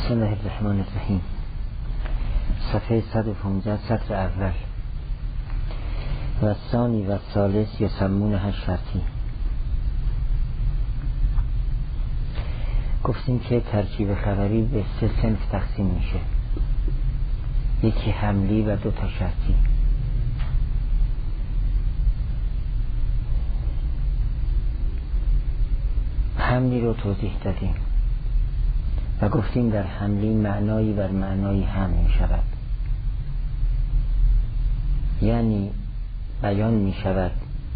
بسم الله الرحمن الرحیم. صفحه 115 سطر اول. و ثانی و ثالث یسمونه شرطی. گفتیم که ترکیب خبری به 3 صنف تقسیم میشه، یکی حملی و 2 تا شرطی. حملی رو توضیح دادیم و گفتیم در حملی معنایی بر معنایی هم می شود، یعنی بیان می شود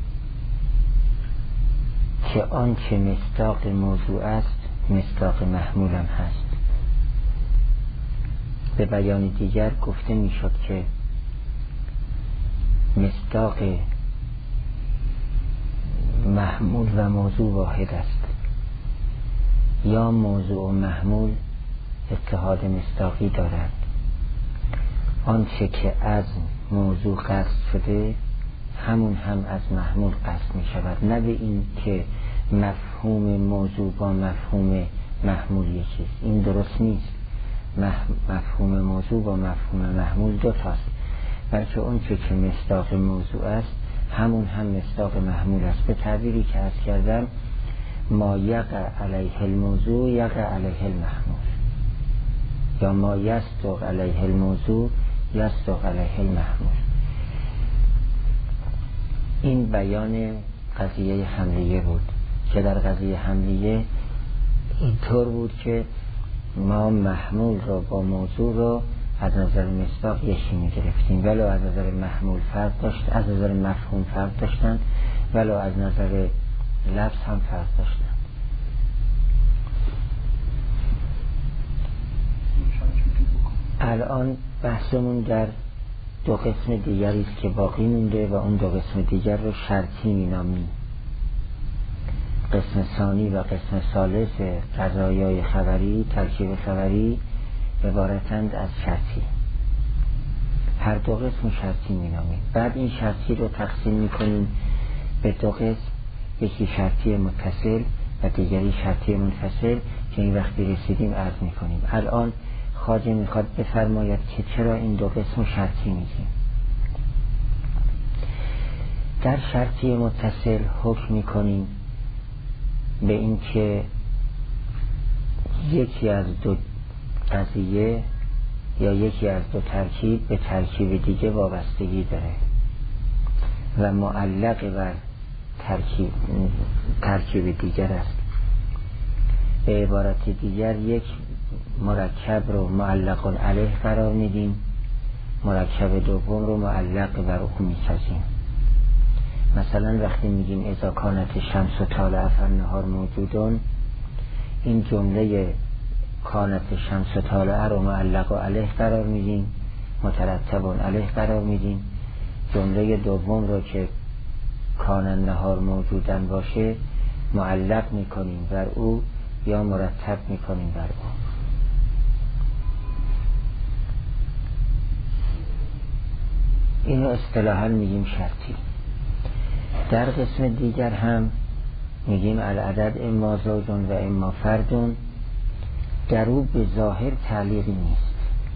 که آنچه مصداق موضوع است مصداق محمولم هست. به بیان دیگر گفته می شد که مصداق محمول و موضوع واحد است، یا موضوع و محمول اتحاد مصداقی دارد. آنچه که از موضوع قصد شده همون هم از محمول قصد می شود، نه به این که مفهوم موضوع با مفهوم محمول یکیست. این درست نیست. مفهوم موضوع با مفهوم محمول 2 تاست، بلکه آنچه که مصداق موضوع است همون هم مصداق محمول است. به تعبیری که عرض کردم، ما یقع علیه الموضوع یقع علیه المحمول، یا ما یصدق علیه الموضوع یصدق علیه المحمول. این بیان قضیه حملیه بود که در قضیه حملیه اینطور بود که ما محمول رو با موضوع رو از نظر مصداق یکی می گرفتیم، ولو از نظر محمول فرق داشت، از نظر مفهوم فرق داشتن، ولو از نظر لفظ هم فرق داشتن. الان بحثمون در 2 قسم دیگری است که باقی مونده و اون 2 قسم دیگر رو شرطی مینامیم. قسم ثانی و قسم ثالث قضایای خبری، ترکیب خبری عبارتند از شرطی. هر 2 قسم شرطی مینامیم. بعد این شرطی رو تقسیم میکنیم به 2 قسم، یکی شرطی متصل و دیگری شرطی منفصل که این وقتی رسیدیم عرض میکنیم. الان خواجه میخواد بفرماید که چرا این 2 قسم شرطی میگیم. در شرطی متصل حکم میکنیم به این که یکی از 2 قضیه یا یکی از 2 ترکیب به ترکیب دیگه وابستگی داره و معلق بر ترکیب دیگر است. به عبارت دیگر یک مرکب رو معلق علیه قرار میدیم، مرکب دوم رو معلق بر او میسازیم. مثلا وقتی میگیم اذا کانت شمس و طالع فالنهار موجودون، این جمله کانت شمس و طالع رو معلق علیه قرار میدیم، مترتب علیه قرار میدیم. جمله دوم رو که کان النهار موجودن باشه معلق میکنیم بر او یا مرتب میکنیم بر او. اینو اصطلاحاً میگیم شرطی. در قسم دیگر هم میگیم العدد اما زوجون و اما فردون. در او به ظاهر تعلیقی نیست،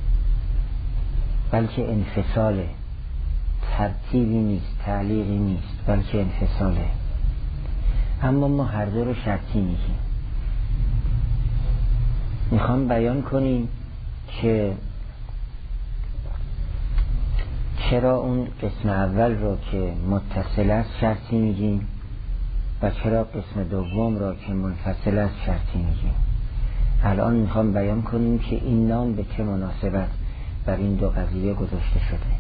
بلکه انفصاله، ترتیبی نیست، تعلیقی نیست، بلکه انفصاله. اما ما هر 2 رو شرطی میگیم. میخوام بیان کنیم که چرا اون قسم اول رو که متصل است شرطی میگیم و چرا قسم دوم رو که منفصل است شرطی میگیم. الان میخوام بیان کنیم که این نام به چه مناسبت بر این 2 قضیه گذاشته شده.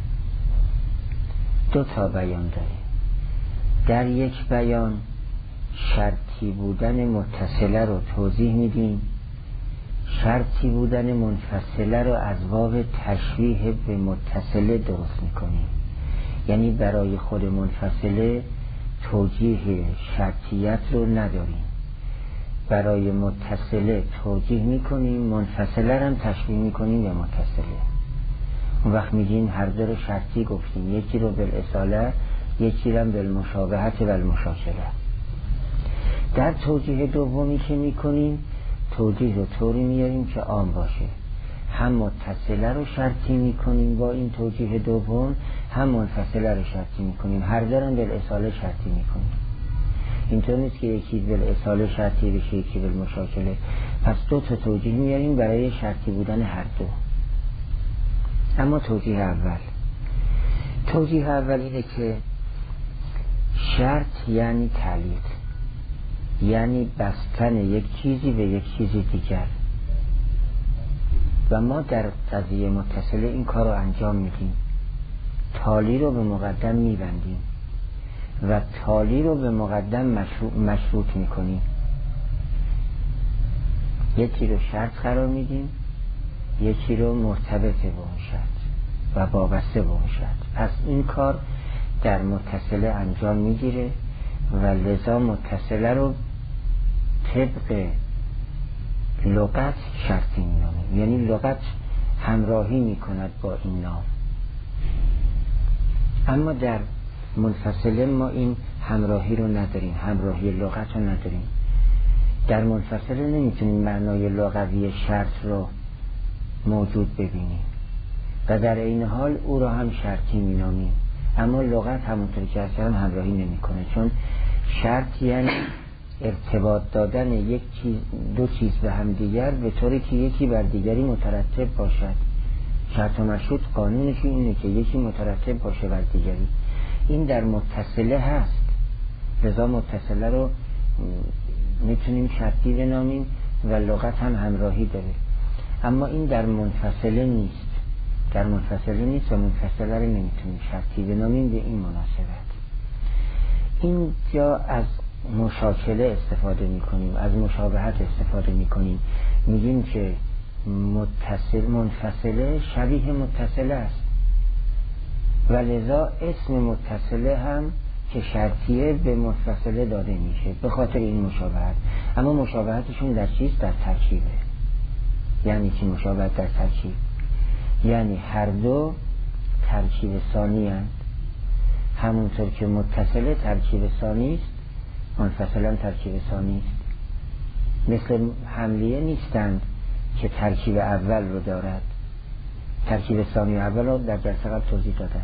2 تا بیان داره. در یک بیان شرطی بودن متصله رو توضیح میدیم، شرطی بودن منفصله رو از باب تشبیه به متصله درست میکنیم. یعنی برای خود منفصله توجیه شرطیت رو نداریم، برای متصله توجیه میکنیم، منفصله رو هم تشبیه میکنیم به متصله. اون وقت میگیم هر 2 رو شرطی گفتیم، یکی رو بالاصاله، یکی رو بالمشابهت و المشاکله. در توجیه دومی که میکنیم توجیه رو طوری میاریم که عام باشه. هم متصله رو شرطی میکنیم با این توجیه دوم، هم منفصله رو شرطی میکنیم، هر دارن بالاصاله شرطی میکنیم. اینطور نیست که یکی بالاصاله شرطی بشه یکی بالمشاکله. پس دو تا توجیه میاریم برای شرطی بودن هر دو. اما توجیه اول اینه که شرط یعنی تعلیق، یعنی بستن یک چیزی به یک چیز دیگر، و ما در قضیه متصله این کار رو انجام میدیم. تالی رو به مقدم میبندیم و تالی رو به مقدم مشروط میکنیم. یکی رو شرط قرار میدیم، یکی رو مرتبط به اون شرط و وابسته به اون شرط. پس این کار در متصله انجام میگیره و لذا متصله رو طبق لغت شرطی مینامیم، یعنی لغت همراهی میکند با این نام. اما در منفصله ما این همراهی رو نداریم، همراهی لغت رو نداریم. در منفصله نمیتونیم معنای لغوی شرط رو موجود ببینیم و در این حال او رو هم شرطی مینامیم، اما لغت همونطور که اصلا همراهی نمیکنه، چون شرط یعنی ارتباط دادن یک چیز، دو چیز به هم دیگر به طوری که یکی بر دیگری مترتب باشد. شرط و مشروط قانونش اینه که یکی مترتب باشه بر دیگری. این در متصله هست، لذا متصله رو میتونیم شرطی بنامیم و لغت هم همراهی داره. اما این در منفصله نیست، در منفصله نیست و منفصله رو نمیتونیم شرطی بنامیم به این مناسبت. اینجا از مشاکله استفاده میکنیم، از مشابهت استفاده میکنیم، میگیم که منفصله شبیه متصله است و لذا اسم متصله هم که شرطیه به منفصله داده میشه به خاطر این مشابهت. اما مشابهتشون در چیست؟ در ترکیبه. یعنی چی مشابهت در ترکیب؟ یعنی هر دو ترکیب ثانی هست. همونطور که متصله ترکیب ثانی است، منفصلا ترکیب ثانی است. مثل حملیه نیستند که ترکیب اول رو دارد. ترکیب ثانی اول رو در درس قبل توضیح دادم.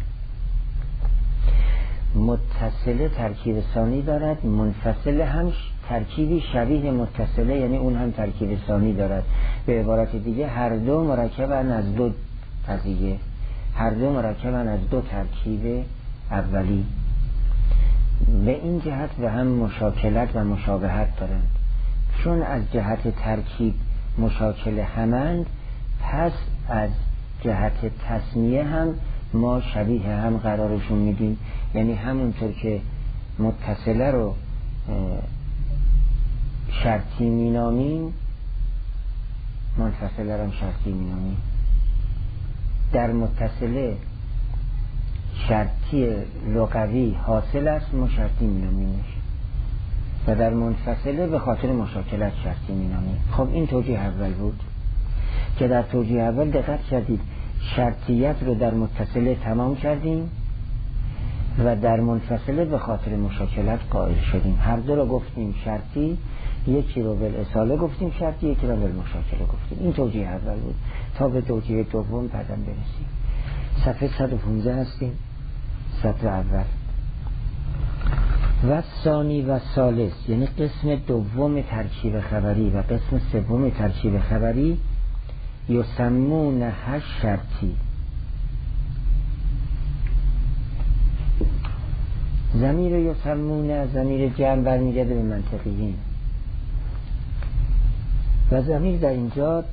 متصله ترکیب ثانی دارد، منفصله هم ترکیبی شبیه متصله، یعنی اون هم ترکیب ثانی دارد. به عبارت دیگه هر دو مرکبن از دو قضیه، هر دو مرکبن از دو ترکیب اولی. به این جهت به هم مشاکلت و مشابهت دارند. چون از جهت ترکیب مشاکله همند، پس از جهت تسمیه هم ما شبیه هم قرارشون میدیم. یعنی همونطور که متصله رو شرطی مینامیم، منفصله رو شرطی مینامیم. در متصله شرطی لغوی حاصل است، ما شرطی مینامیمش، و در منفصله به خاطر مشاکلت شرطی مینامیم. خب این توجیه اول بود که در توجیه اول دقت کردید شرطیت رو در متصله تمام کردیم و در منفصله به خاطر مشاکلت قائل شدیم. هر دو رو گفتیم شرطی، یکی رو بالاصاله گفتیم شرطی، یکی رو بالمشاکله گفتیم. این توجیه اول بود. تا به توجیه دوم بعداً برسیم. صفحه 115 هستیم، سطر اول. و ثانی و ثالث، یعنی قسم دوم ترکیب خبری و قسم سوم ترکیب خبری، یسمون هش شرطی. ضمیر یسمون ضمیر جمع برمیگرده به منطقیین و ضمیر در اینجا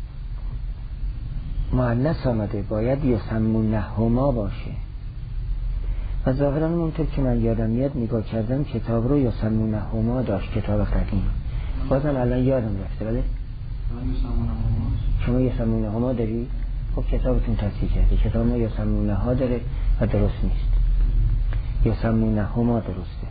مؤنث آمده، باید یسمونهما باشه. و ظاهرا اونطور که من یادم میاد نگاه کردم کتاب رو یسمونهما داشت، کتاب قدیم. بازم الان یادم رفته. بله شما یسمونهما داری؟ خب کتابتون تصحیح کرده. کتاب ما یسمونها داره و درست نیست. یسمونهما درسته.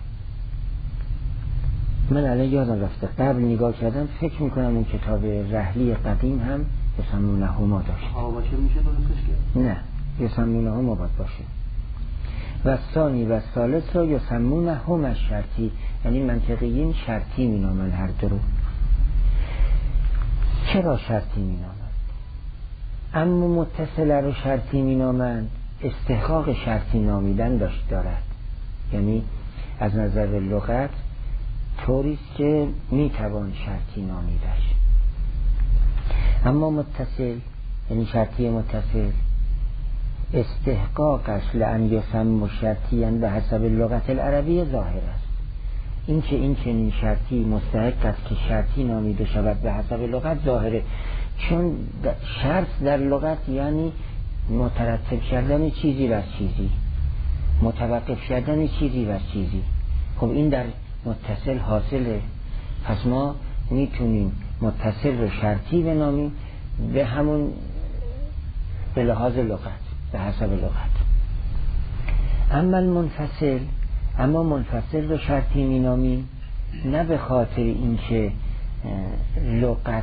من الان یادم رفته، قبل نگاه کردم فکر میکنم اون کتاب رحلی قدیم هم یسمونهما داشت. باشه میشه درستش کرد؟ نه، یسمونهما باید باشه. و ثانی و ثالث رو یسمونهما شرطی، یعنی منطقیین شرطی مینامن هر دو رو. چرا شرطی می نامند؟ اما متصله رو شرطی می نامند استحقاق شرطی نامیدن دارد، یعنی از نظر لغت طوریست که می توان شرطی نامیدش. اما متصل یعنی شرطی متصل استحقاقش لأن یسمى شرطیاً به حسب لغت العربی ظاهر است. این چنین شرطی مستحق است که شرطی نامیده شود به حسب لغت ظاهره، چون شرط در لغت یعنی مترتب کردن چیزی بر چیزی، متوقف کردن چیزی بر چیزی. خب این در متصل حاصله، پس ما میتونیم متصل رو شرطی بنامیم به همون به لحاظ لغت، به حسب لغت. اما منفصل رو شرطی مینامیم نه به خاطر اینکه لغت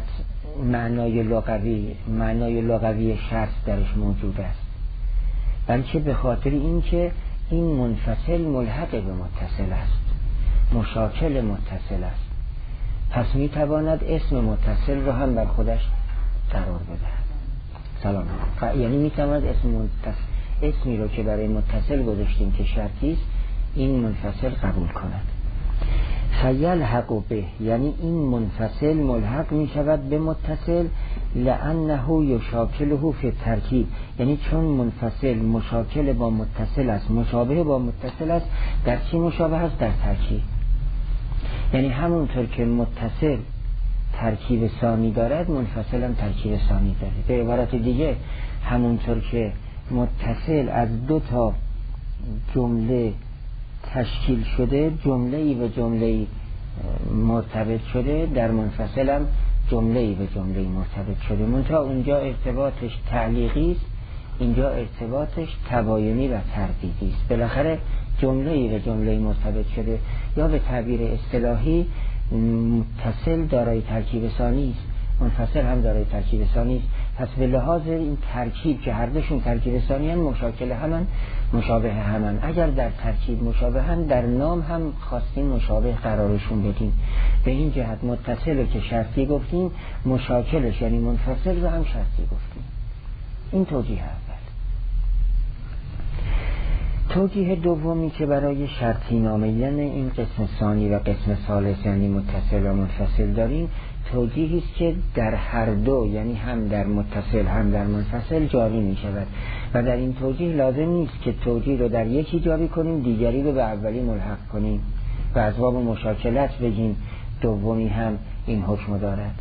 معنای لغوی شرط درش موجود است، بلکه به خاطر اینکه این منفصل ملحق به متصل است، مشاکل متصل است، پس میتواند اسم متصل رو هم بر خودش قرار بدهد. سلام. یعنی میتواند اسمی رو که برای متصل گذاشتیم که شرطی است این منفصل قبول کند. فیلحق به، یعنی این منفصل ملحق می شود به متصل لأنه یشاکله فی الترکیب، یعنی چون منفصل مشاکل با متصل است، مشابه با متصل است. در چی مشابه است؟ در ترکیب. یعنی همونطور که متصل ترکیب ثانی دارد منفصل هم ترکیب ثانی دارد. به عبارت دیگه همونطور که متصل از دو تا جمله تشکیل شده، جمله‌ای به جمله‌ای مرتبط شده، در منفصل هم جمله‌ای به جمله‌ای مرتبط شده، منتها اونجا ارتباطش تعلیقی است، اینجا ارتباطش تباینی و تردیدی است. بالاخره جمله‌ای به جمله‌ای مرتبط شده، یا به تعبیر اصطلاحی متصل دارای ترکیب ثانی است، منفصل هم دارای ترکیب ثانی است. پس به لحاظ این ترکیب که هر دوشون ترکیب ثانی هستند، مشاکل همان، مشابه همان. اگر در ترکیب مشابه هستند، در نام هم خواستیم مشابه قرارشون بدیم. به این جهت متصل رو که شرطی گفتیم، مشاکلش یعنی منفصل رو هم شرطی گفتیم. این توجیه اول. توجیه دومی که برای شرطی نامیدن این قسم ثانی و قسم ثالث یعنی متصل و منفصل داریم، توجیهی است که در هر دو، یعنی هم در متصل هم در منفصل جاری می شود و در این توجیه لازم نیست که توجیه رو در یکی جاری کنیم دیگری رو به اولی ملحق کنیم و از باب مشاکلت بگیم دومی هم این حکم دارد.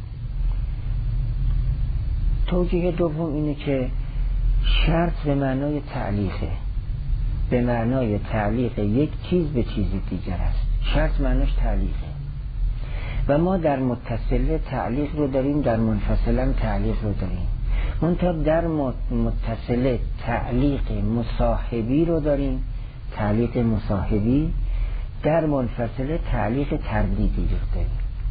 توجیه دوم اینه که شرط به معنای تعلیقه، به معنای تعلیق یک چیز به چیزی دیگر است. شرط معناش تعلیقه و ما در متصل تعلیق رو داریم، در منفصل هم تعلیق رو داریم. منتها در متصل تعلیق مصاحبی رو داریم، تعلیق مصاحبی. در منفصل تعلیق تردیدی رو داریم.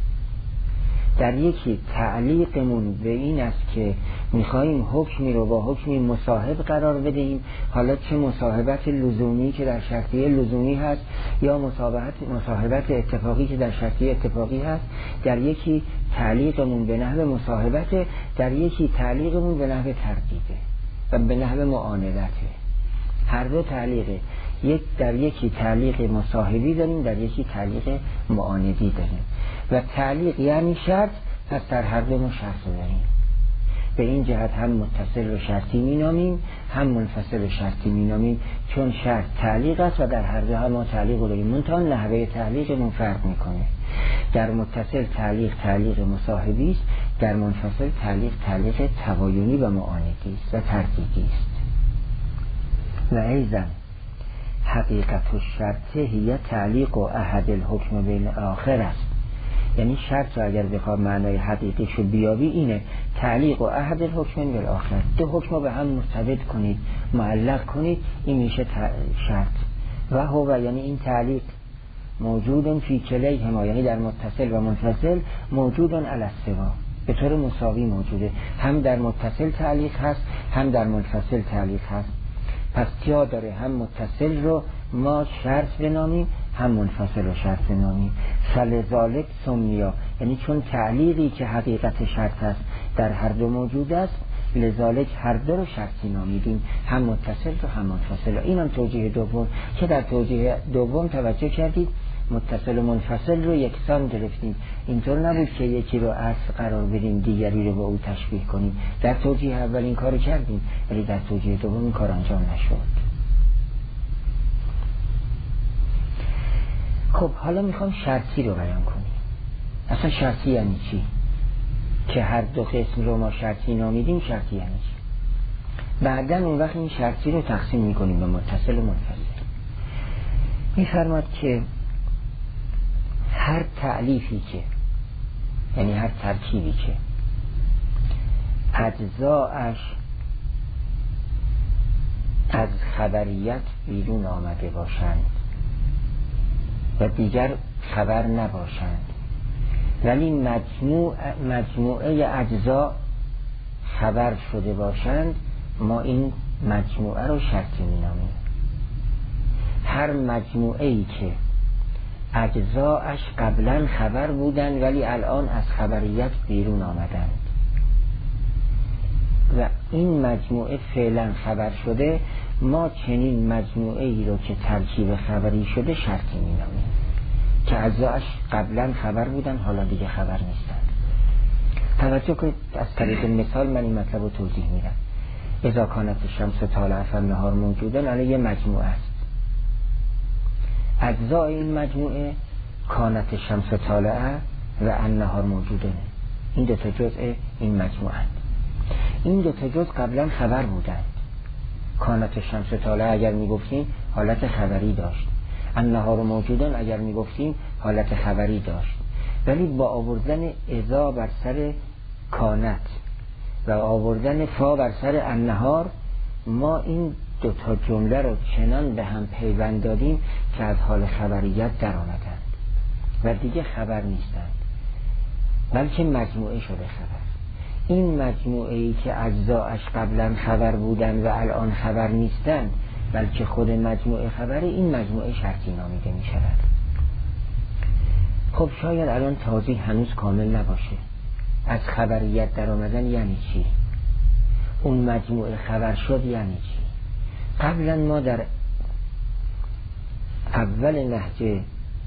در یکی تعلیقمون به این است که میخواییم حکمی رو با حکمی مصاحب قرار بدهیم، حالا چه مصاحبت لزومی که در شرطیه لزومی هست یا مصاحبت اتفاقی که در شرطیه اتفاقی هست. در یکی تعلیقمون به نحو مصاحبت، در یکی تعلیقمون به نحو تردیده و به نحو معاندته. هر دو تعلیقه، در یکی تعلیق مصاحبی داریم، در یکی تعلیق معاندی داریم و تعلیق یعنی شرط، پس در هر دو ما شرط داریم. به این جهت هم متصل رو شرطی مینامیم هم منفصل رو شرطی مینامیم، چون شرط تعلیق است و در هر دو هم ما تعلیق رو داریم، منتها نحوه تعلیقمون فرق میکنه. در متصل تعلیق مصاحبی است، در منفصل تعلیق تباینی و معاندی است و تردیدی است. و ایضا حقیقت الشرط هی تعلیق و احد الحکم بین آخر است. یعنی شرط را اگر بخواد معنای حقیقی شو بیابی اینه تعلیق و احد الحکم بین آخر، دو حکم به هم مرتبط کنید، معلق کنید، این میشه شرط. و هو یعنی این تعلیق موجود فی کلیهما، یعنی در متصل و منفصل موجود علی السوا، به طور مساوی موجوده، هم در متصل تعلیق هست هم در منفصل تعلیق هست. پس جا داره هم متصل رو ما شرط بنامیم هم منفصل رو شرط بنامیم. فلذالک سمیا، یعنی چون تعلیقی که حقیقت شرط هست در هر دو موجود است، لذالک هر دو رو شرطی نامیدیم، هم متصل و هم منفصل. این هم توجیه دوم که در توجیه دوم توجه کردید متصل و منفصل رو یکسان گرفتیم. اینطور نبود که یکی رو اصل قرار بدیم دیگری رو با او تشبیه کنیم. در توجیه اول این کار کردیم ولی در توجیه دوم این کار انجام نشد. خب حالا میخوام شرطی رو بیان کنیم. اصلا شرطی یعنی چی؟ که هر دو قسم رو ما شرطی نامیدیم شرطی یعنی چی؟ بعدن اون وقت این شرطی رو تقسیم میکنیم به متصل و منفصل. میفرماد که هر تألیفی که یعنی هر ترکیبی که اجزاش از خبریت بیرون آمده باشند و دیگر خبر نباشند ولی مجموعه اجزا خبر شده باشند، ما این مجموعه رو شرطی مینامیم. هر مجموعه ای که اجزاش قبلا خبر بودند ولی الان از خبریت بیرون آمدند و این مجموعه فعلا خبر شده، ما چنین مجموعه ای رو که ترکیب خبری شده شرطی مینامیم که اجزاش قبلا خبر بودن حالا دیگه خبر نیستن. توجه کنید، از طریق مثال من این مطلب رو توضیح میدم. اذا کانت الشمس طالعة فالنهار موجودن، الان یه مجموعه است. اجزای این مجموعه کانت الشمس طالعة و النهار موجودن، این دو تا جزء این مجموعه است. این دو تا جزء قبلا خبر بودند. کانت الشمس طالعة اگر میگفتیم حالت خبری داشت، النهار موجودن اگر میگفتیم حالت خبری داشت، ولی با آوردن اذا بر سر کانت و آوردن فا بر سر النهار ما این دو تا جمله رو چنان به هم پیوند دادیم که از حال خبریت در آمدند و دیگه خبر نیستند بلکه مجموعه شده خبر. این مجموعه ای که اجزاش قبلا خبر بودن و الان خبر نیستند بلکه خود مجموعه خبره، این مجموعه شرطی نامیده می شود. خب شاید الان توضیح هنوز کامل نباشه. از خبریت در آمدن یعنی چی؟ اون مجموعه خبر شد یعنی چی؟ قبلا ما در اول نهج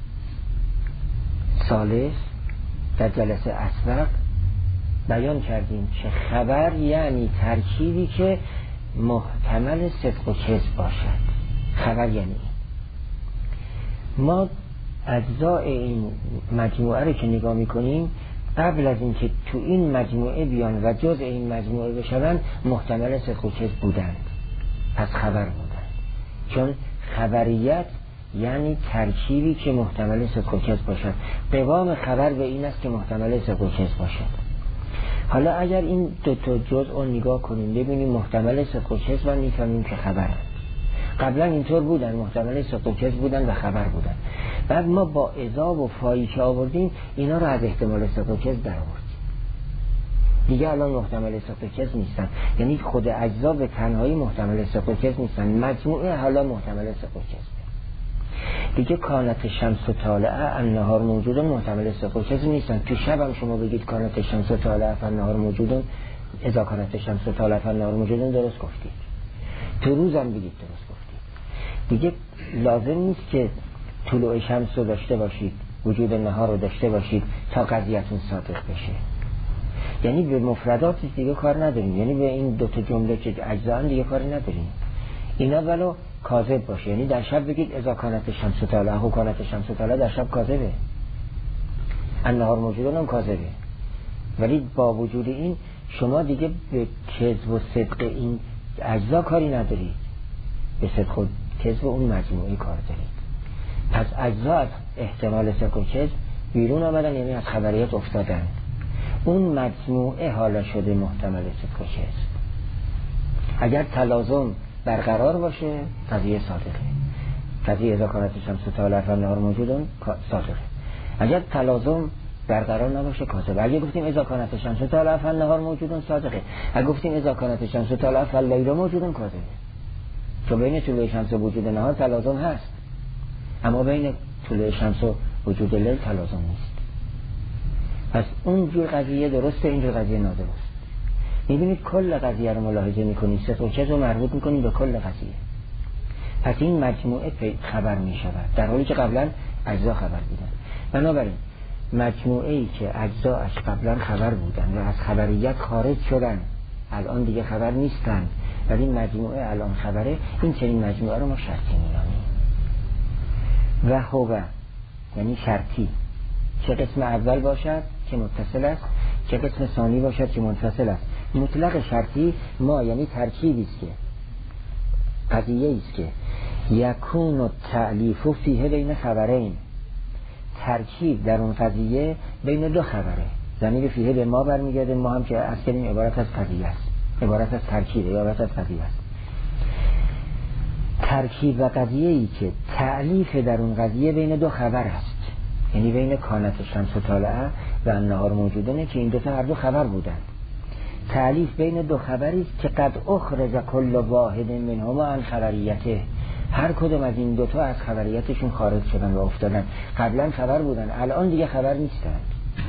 ثالث در جلسه اسبق بیان کردیم که خبر یعنی ترکیبی که محتمل صدق و کذب باشد. خبر یعنی ما اجزای این مجموعه رو که نگاه میکنیم قبل از اینکه تو این مجموعه بیان و جزء این مجموعه بشوند محتمل صدق و کذب بودند، از خبر بودند. چون خبریت یعنی ترکیبی که محتمل صدق و کذب باشد. قوام خبر به این است که محتمل صدق و کذب باشد. حالا اگر این دو تا جزء رو نگاه کنیم ببینیم محتمل صدق و کذب و میفهمیم که خبرند. قبلا اینطور بودن، محتمل صدق و کذب بودن و خبر بودن. بعد ما با اذا و فایی که آوردیم اینا رو از احتمال صدق و کذب در آوردیم. دیگه الان محتمل صدق و کذب نیستن، یعنی خود اجزا به تنهایی محتمل صدق و کذب نیستن، مجموعه حالا محتمل صدق و کذب. دیگه کانت الشمس طالعة النهار موجودن محتمل صدق و کذب نیستن. تو شب هم شما بگید کانت الشمس طالعة النهار موجودن، اذا کانت الشمس طالعة النهار موجودن، درست گفتید. تو روز هم بگید درست گفتید. دیگه لازم نیست که طلوع شمس رو داشته باشید، وجود نهار رو داشته باشید تا قضیتون صادق بشه. یعنی به مفردات دیگه کار نداریم، یعنی به این دو تا جمله که اجزا دیگه کاری نداریم. اینا ولو کاذب باشه، یعنی در شب بگید اذا کانت الشمس طالعة و کانت الشمس طالعة، در شب کاذبه. النهار موجودن هم کاذبه. ولی با وجود این شما دیگه به کذب و صدق این اجزا کاری ندارید، به صدق و کذب اون مجموعه کار دارید. پس اجزا از احتمال صدق و کذب بیرون آمدن، یعنی از خبریت افتادن. اون مجموعه حالا شده محتمل صدق و کذب. اگر تلازم برقرار باشه قضیه صادقه. قضیه اذا کانت الشمس طالعة فالنهار موجودن صادقه. اگر تلازم برقرار نباشه کاذبه. اگه گفتیم اذا کانت الشمس طالعة فالنهار موجودن صادقه. اگه گفتیم اذا کانت الشمس طالعة فاللیل موجودن کاذبه. چون بین طلوع شمس و وجود نهار تلازم هست، اما بین طلوع شمس و وجود لیل تلازم نیست. پس اونجور قضیه درسته، اینجور قضیه نادرست. میبینید کل قضیه رو ملاحظه میکنید، ست و چیز رو مربوط میکنید به کل قضیه. پس این مجموعه خبر میشود در حالی که قبلا اجزا خبر بودن. بنابراین مجموعه ای که اجزاش قبلا خبر بودن و از خبریت خارج شدن الان دیگه خبر نیستن، ولی این مجموعه الان خبره، این چنین مجموعه رو ما شرطی می‌نامیم. و هو یعنی شرطی، چه قسم اول باشد که متصل است، چه قسم ثانی باشد که منفصل است. مطلق شرطی ما یعنی ترکیبی است که قضیه است که یکون التألیف فیه بین خبرین، ترکیب در اون قضیه بین دو خبره. ضمیر فیه به ما برمیگرده، ما هم که از کلمه عبارت از قضیه است، عبارت از ترکیب، عبارت از قضیه است. ترکیب و قضیه ای که تألیف در اون قضیه بین دو خبر است، یعنی بین کانت الشمس طالعه و النهار موجودنه که این دو تا هر دو خبر بودند. تألیف بین دو خبری است که قد اخرج کل واحد منهما عن خبریته، هر کدوم از این دوتا از خبریتشون خارج شدن و افتادن. قبلا خبر بودن، الان دیگه خبر نیستند.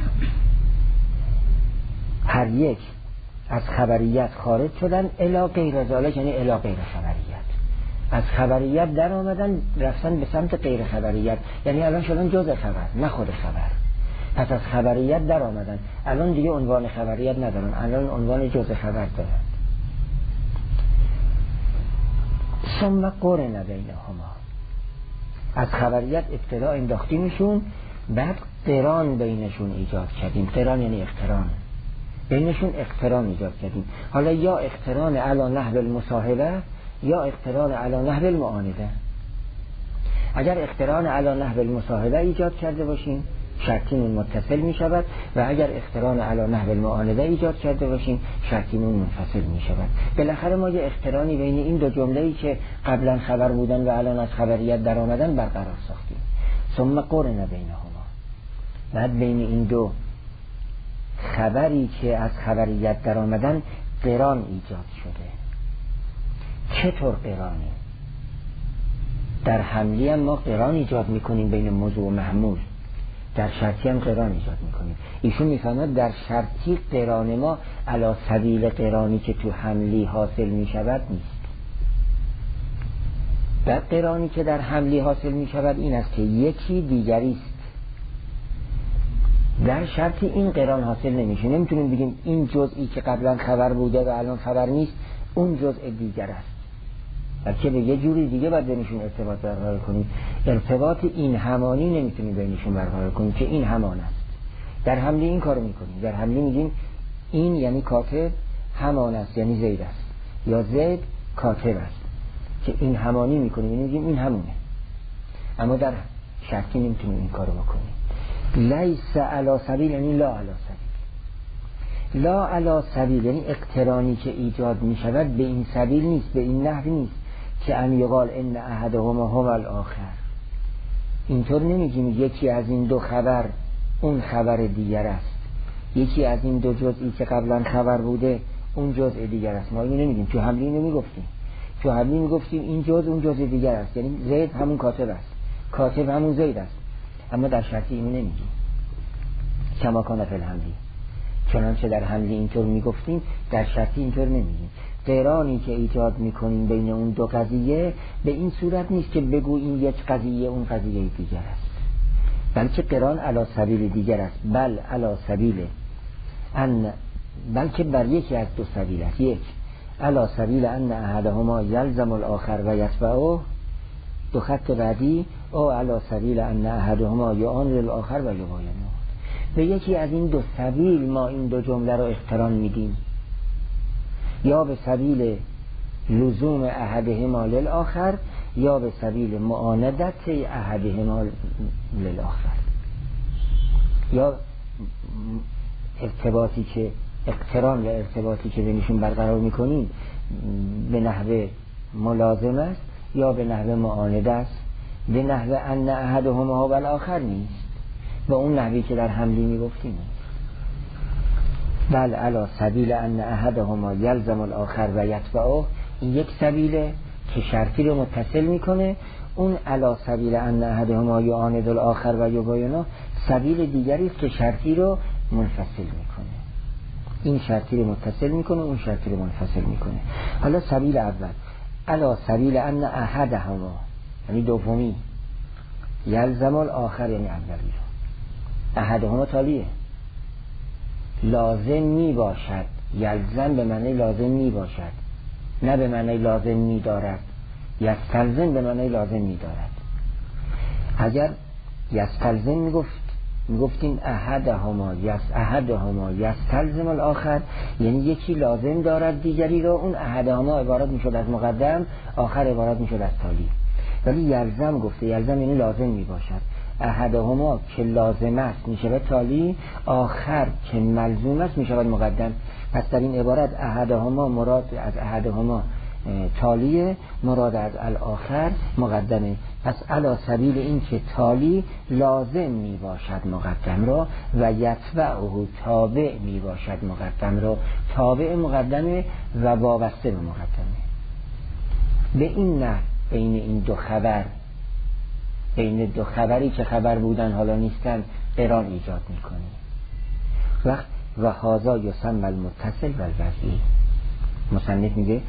هر یک از خبریت خارج شدن الی غیر ذالک، یعنی الی غیر خبریت، از خبریت در آمدن رفتن به سمت غیر خبریت، یعنی الان شدن جزء خبر نه خود خبر. پس از خبریت در آمدن، الان دیگه عنوان خبریت ندارن، الان عنوان جزء خبر دارن. ثم قرن بینهما، از خبریت ابتدا انداختیمشون، بعد قران بینشون ایجاد کردیم. قران یعنی اقتران، بینشون اقتران ایجاد کردیم. حالا یا اقتران علی نحو المصاحبه یا اقتران علی نحو المعانده. اگر اقتران علی نحو المصاحبه ایجاد کرده باشیم شرطیمون متصل می شود، و اگر اقتران علی نحو المعانده ایجاد کرده باشیم شرطیمون منفصل می شود. بالاخره ما یه اقترانی بین این دو جمله‌ای که قبلا خبر بودن و الان از خبریت در آمدن برقرار ساختیم. ثم قرن بینهما، بعد بین این دو خبری که از خبریت در آمدن قران ایجاد شده. چطور قرانی؟ در حملی هم ما قران ایجاد میکنیم بین موضوع و محمول، در شرطی هم قران ایجاد میکنیم. ایشون میفهمد در شرطی قران ما علی سبیل قرانی که تو حملی حاصل میشود نیست. در قرانی که در حملی حاصل میشود این است که یکی دیگری است. در شرطی این قران حاصل نمیشه. نمیتونیم بگیم این جزئی که قبلا خبر بوده و الان خبر نیست اون جزء دیگر است، بلکه به یه جوری دیگه باید بینشون ارتباط برقرار کنیم. ارتباط این همانی نمیتونیم بینشون برقرار کنیم که این همان است. در حملی این کارو میکنیم، در حملی میگیم این یعنی کاتب همان است، یعنی زید است، یا زید کاتب است، که این همانی میکنیم، یعنی میگیم این همونه. اما در شرطی نمیتونیم این کارو بکنیم. لیس علی سبیل یعنی لا علی سبیل. لا علی سبیل یعنی اقترانی که ایجاد میشود به این سبیل نیست، به این نحو نیست که ان یقال ان احدهما هو الاخر. اینطور نمیگیم یکی از این دو خبر اون خبر دیگر است، یکی از این دو جزئی که قبلا خبر بوده اون جزء دیگر است. ما اینو نمیگیم. تو حملی نمیگفتیم، تو حملی میگفتیم این جزء اون جزء دیگر است، یعنی زید همون کاتب است، کاتب همون زید است. اما در شرطی اینو نمیگیم. کما کان فی الحملی، چنانچه در حملی اینطور میگفتیم در شرطی اینطور نمیگیم. قرانی که ایجاد میکنیم بین اون دو قضیه به این صورت نیست که بگو این یک قضیه اون قضیه دیگر است، بلکه قران علی سبیل دیگر است. بل علی سبیل ان، بلکه بر یکی از دو سبیل است. یک علی سبیل ان احدهما یلزم الاخر و یتبعه، دو خط بعدی او علی سبیل ان احدهما یعاند الاخر و یباینه. به یکی از این دو سبیل ما این دو جمله رو اقتران میدیم، یا به سبیل لزوم احدهما للآخر یا به سبیل معاندت احدهما للآخر، یا ارتباطی که اقتران و ارتباطی که بینشون برقرار میکنیم به نحو ملازم است یا به نحو معانده است، به نحو ان احدهما و الاخر نیست، به اون نحوی که در حملی میگفتیم. بل علی سبیل ان احدهما یلزم الاخر و یتبعه، این یک سبیله که شرطی رو متصل میکنه. اون علی سبیل ان احدهما یعاند الاخر و یباینه سبیل دیگری است که شرطی رو منفصل میکنه. این شرطی رو متصل میکنه اون شرطی رو منفصل میکنه. حالا سبیل اول علا سبیل ان احدهما یعنی دومی یلزم الاخر یعنی اولی رو. احدهما تالیه، لازم می باشد. یلزم به معنی لازم می باشد نه به معنی لازم می دارد. یستلزم به معنی لازم می دارد. اگر یستلزم میگفتیم احدهما یستلزم الاخر یعنی یکی لازم دارد دیگری رو. اون احدهما عبارت میشد از مقدم، آخر عبارت میشد از تالی. ولی یلزم گفته، یلزم یعنی لازم می باشد. احدهما که لازم است میشه تالی، آخر که ملزوم است میشه مقدم. پس در این عبارت احدهما مراد از احدهما تالیه، مراد از الاخر مقدمه. پس علا سبیل این که تالی لازم می باشد مقدم را و یتبعه تابع می باشد مقدم را. تابع مقدمه و وابسته به مقدمه. به این نه بین این دو خبر، بین دو خبری که خبر بودن حالا نیستن قران ایجاد میکنی. و هذا یسمى المتصل و الوضعی. مصنف میگه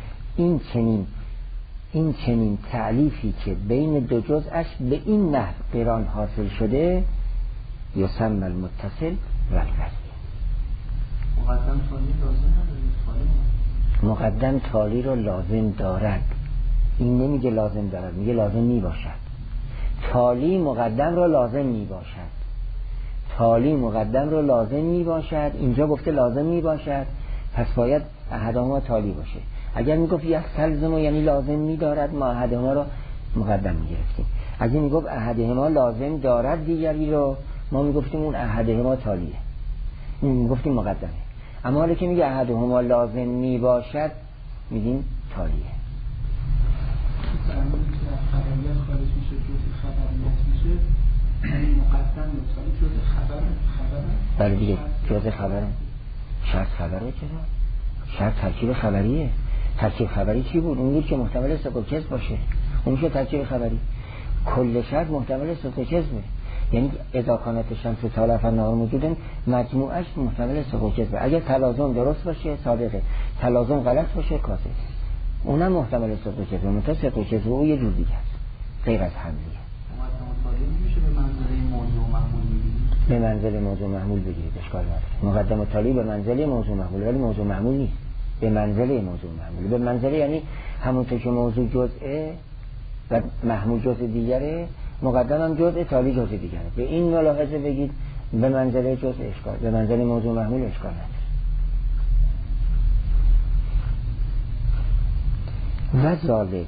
این چنین تعلیفی که بین دو جزءش به این نحو قران حاصل شده یسمى المتصل و الوضعی. مقدم تالی رو لازم دارد. این نمیگه لازم دارد، میگه لازم می باشد. تالی مقدم رو لازم می باشد. تالی مقدم رو لازم می باشد. اینجا گفته لازم می باشد، پس باید احدهما تالی باشه. اگر میگفت یستلزم یعنی لازم می دارد، ما احدهما رو مقدم می گرفتیم. اگر میگفت احدهما لازم دارد دیگری رو، ما میگفتیم اون احدهما تالیه، این میگفتیم مقدمه. اما حالا که میگه احدهما لازم می باشد میگیم تالیه. زمانی که خبریت خارج میشه جزء خبریت میشه یعنی مقدم یا تالی جزء خبره. بله دیگه جزء خبره. شرط خبره چرا؟ شرط ترکیب خبریه. ترکیب خبری چی بود؟ اون بود که محتمل صدق و کذب باشه، اون میشه ترکیب خبری. کل شرط محتمل صدق و کذبه، یعنی اذا کانت الشمس طالعة النهار موجودا مجموعش محتمل صدق و کذبه. اگر تلازم درست باشه صادقه، تلازم غلط باشه کاذبه. اونم محتمل صدق و کذب، منتها صدق و کذب او یه جور دیگه است غیر از حملیه. میشه به منزله موضوع محمول بگیرید؟ به منزله موضوع محمول بگیرید، اشکال نداره. مقدم و تالی به منزله موضوع محمول، ولی موضوع محمول نیست، به منزله موضوع محمول. به منزله یعنی همونطور که موضوع جزءه و محمول جزء دیگره، مقدم هم جزء، تالی جزء دیگره. به این ملاحظه بگید به منزله جزء اشکال، به منزله موضوع محمول اشکال نداره. و ذالک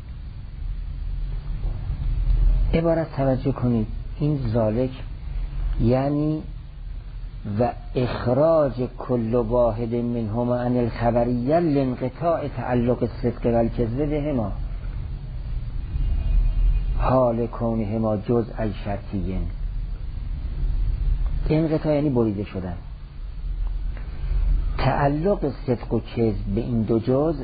عبارت توجه کنید، این ذالک یعنی و اخراج کل واحد منهما عن الخبریه لانقطاع تعلق الصدق و الکذب بهما حال کونهما جزء شرطیین. انقطاع یعنی بریده شدن. تعلق صدق و کذب به این دو جزء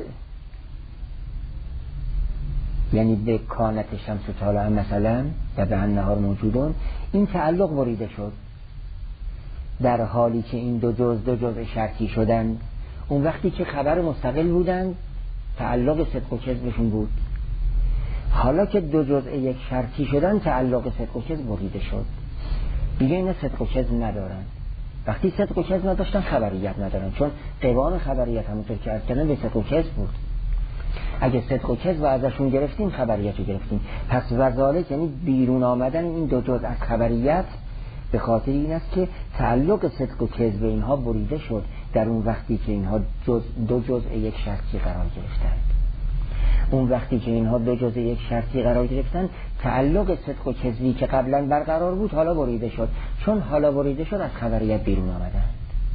یعنی به کانت شمس طالعة مثلا و به النهار موجودون، این تعلق بریده شد در حالی که این دو جزء شرطی شدن. اون وقتی که خبر مستقل بودن تعلق صدق و کذبشون بود، حالا که دو جزء یک شرطی شدن تعلق صدق و کذب بریده شد. دیگه اینا صدق و کذب ندارن. وقتی صدق و کذب نداشتن خبریت ندارن، چون قوام خبریت همونطور که عرض کردم به صدق و کذب بود. اگه صدق و کذب ازشون گرفتیم خبریت رو گرفتیم. پس وذالک یعنی بیرون آمدن این دو جزء از خبریت به خاطر این است که تعلق صدق و کذب اینها بریده شد در اون وقتی که اینها دو جزء یک شرطی قرار گرفتند. اون وقتی که اینها دو جزء یک شرطی قرار گرفتن، تعلق صدق و کذبی که قبلا برقرار بود حالا بریده شد. چون حالا بریده شد از خبریت بیرون آمدن.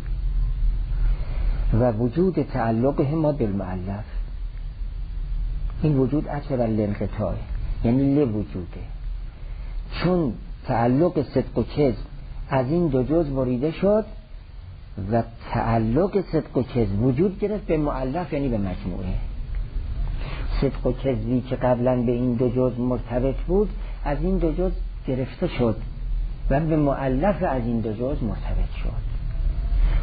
و وجود تعلقهما بالمؤلف، این وجود عطف بر الانقطاع یعنی لوجوده، چون تعلق صدق و کذب از این دو جزء بریده شد و تعلق صدق و کذب وجود گرفت به مؤلف یعنی به مجموعه. صدق و کذبی که قبلا به این دو جزء مرتبط بود از این دو جزء گرفته شد و به مؤلف از این دو جزء مرتبط شد.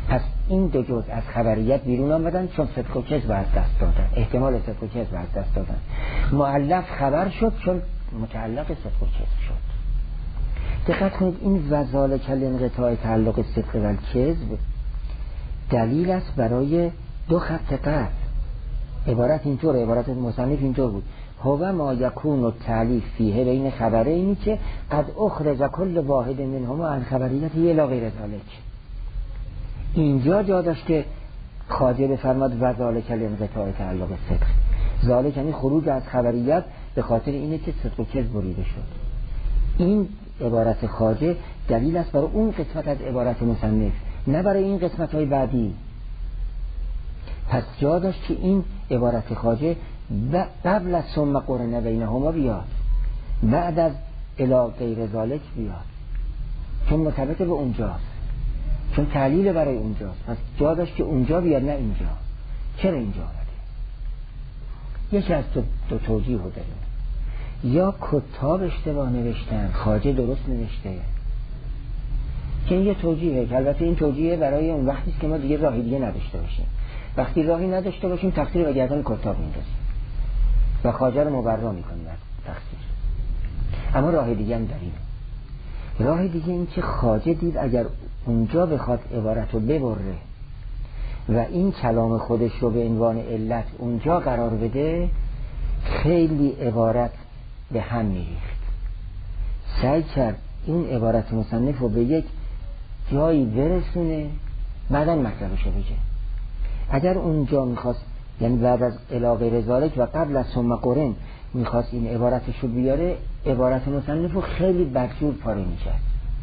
پس این دو جزء از خبریت بیرون آمدن چون صدق و کذب از دست دادن، احتمال صدق و کذب از دست دادن. مؤلف خبر شد چون متعلق صدق و کذب شد. دقت کنید این وذالک الانقطاع تعلق صدق و کذب دلیل است برای دو خط قطع. عبارت اینطور، عبارت مصنف اینطور بود: هو ما یکون التعلیف فیه بین خبرینی که قد اخرج کل واحد منهما عن خبریته الی غیر ذلک. اینجا جا داشت که خواجه بفرماد و ذالک الانقطاع تعلق صدق. ذالک یعنی خروج از خبریت به خاطر اینه که صدق و کذب بریده شد. این عبارت خواجه دلیل است برای اون قسمت از عبارت مصنف، نه برای این قسمت های بعدی. پس جا داشت که این عبارت خواجه قبل از ثم قرن بینهما بیاد، بعد از الی غیر ذالک بیاد، چون مرتبط به اونجاست، چون تعلیل برای اونجاست. پس جا داشت که اونجا بیاد نه اینجا. چرا اینجا آمده؟ یکی از دو توجیه رو داریم. یا کتاب اشتباه نوشتن، خواجه درست نوشته، که این یه توجیهه، که البته این توجیه برای اون وقتی است که ما دیگه راهی دیگه نداشته باشیم. وقتی راهی نداشته باشیم تقصیر به گردن کتاب میندازیم و خواجه رو مبرا میکنیم از تقصیر. اما راه دیگه هم داریم. راه دیگه این که خواجه دید اگر اونجا بخواد عبارت رو ببره و این کلام خودش رو به عنوان علت اونجا قرار بده، خیلی عبارت به هم میریخت. سعی کرد این عبارت مصنف رو به یک جایی برسونه بعدن مطلبش رو بگه. اگر اونجا میخواست، یعنی بعد از الی غیر ذالک و قبل از ثم قرن میخواست این عبارتش رو بیاره، عبارت مصنف رو خیلی بدجور پاره میکرد.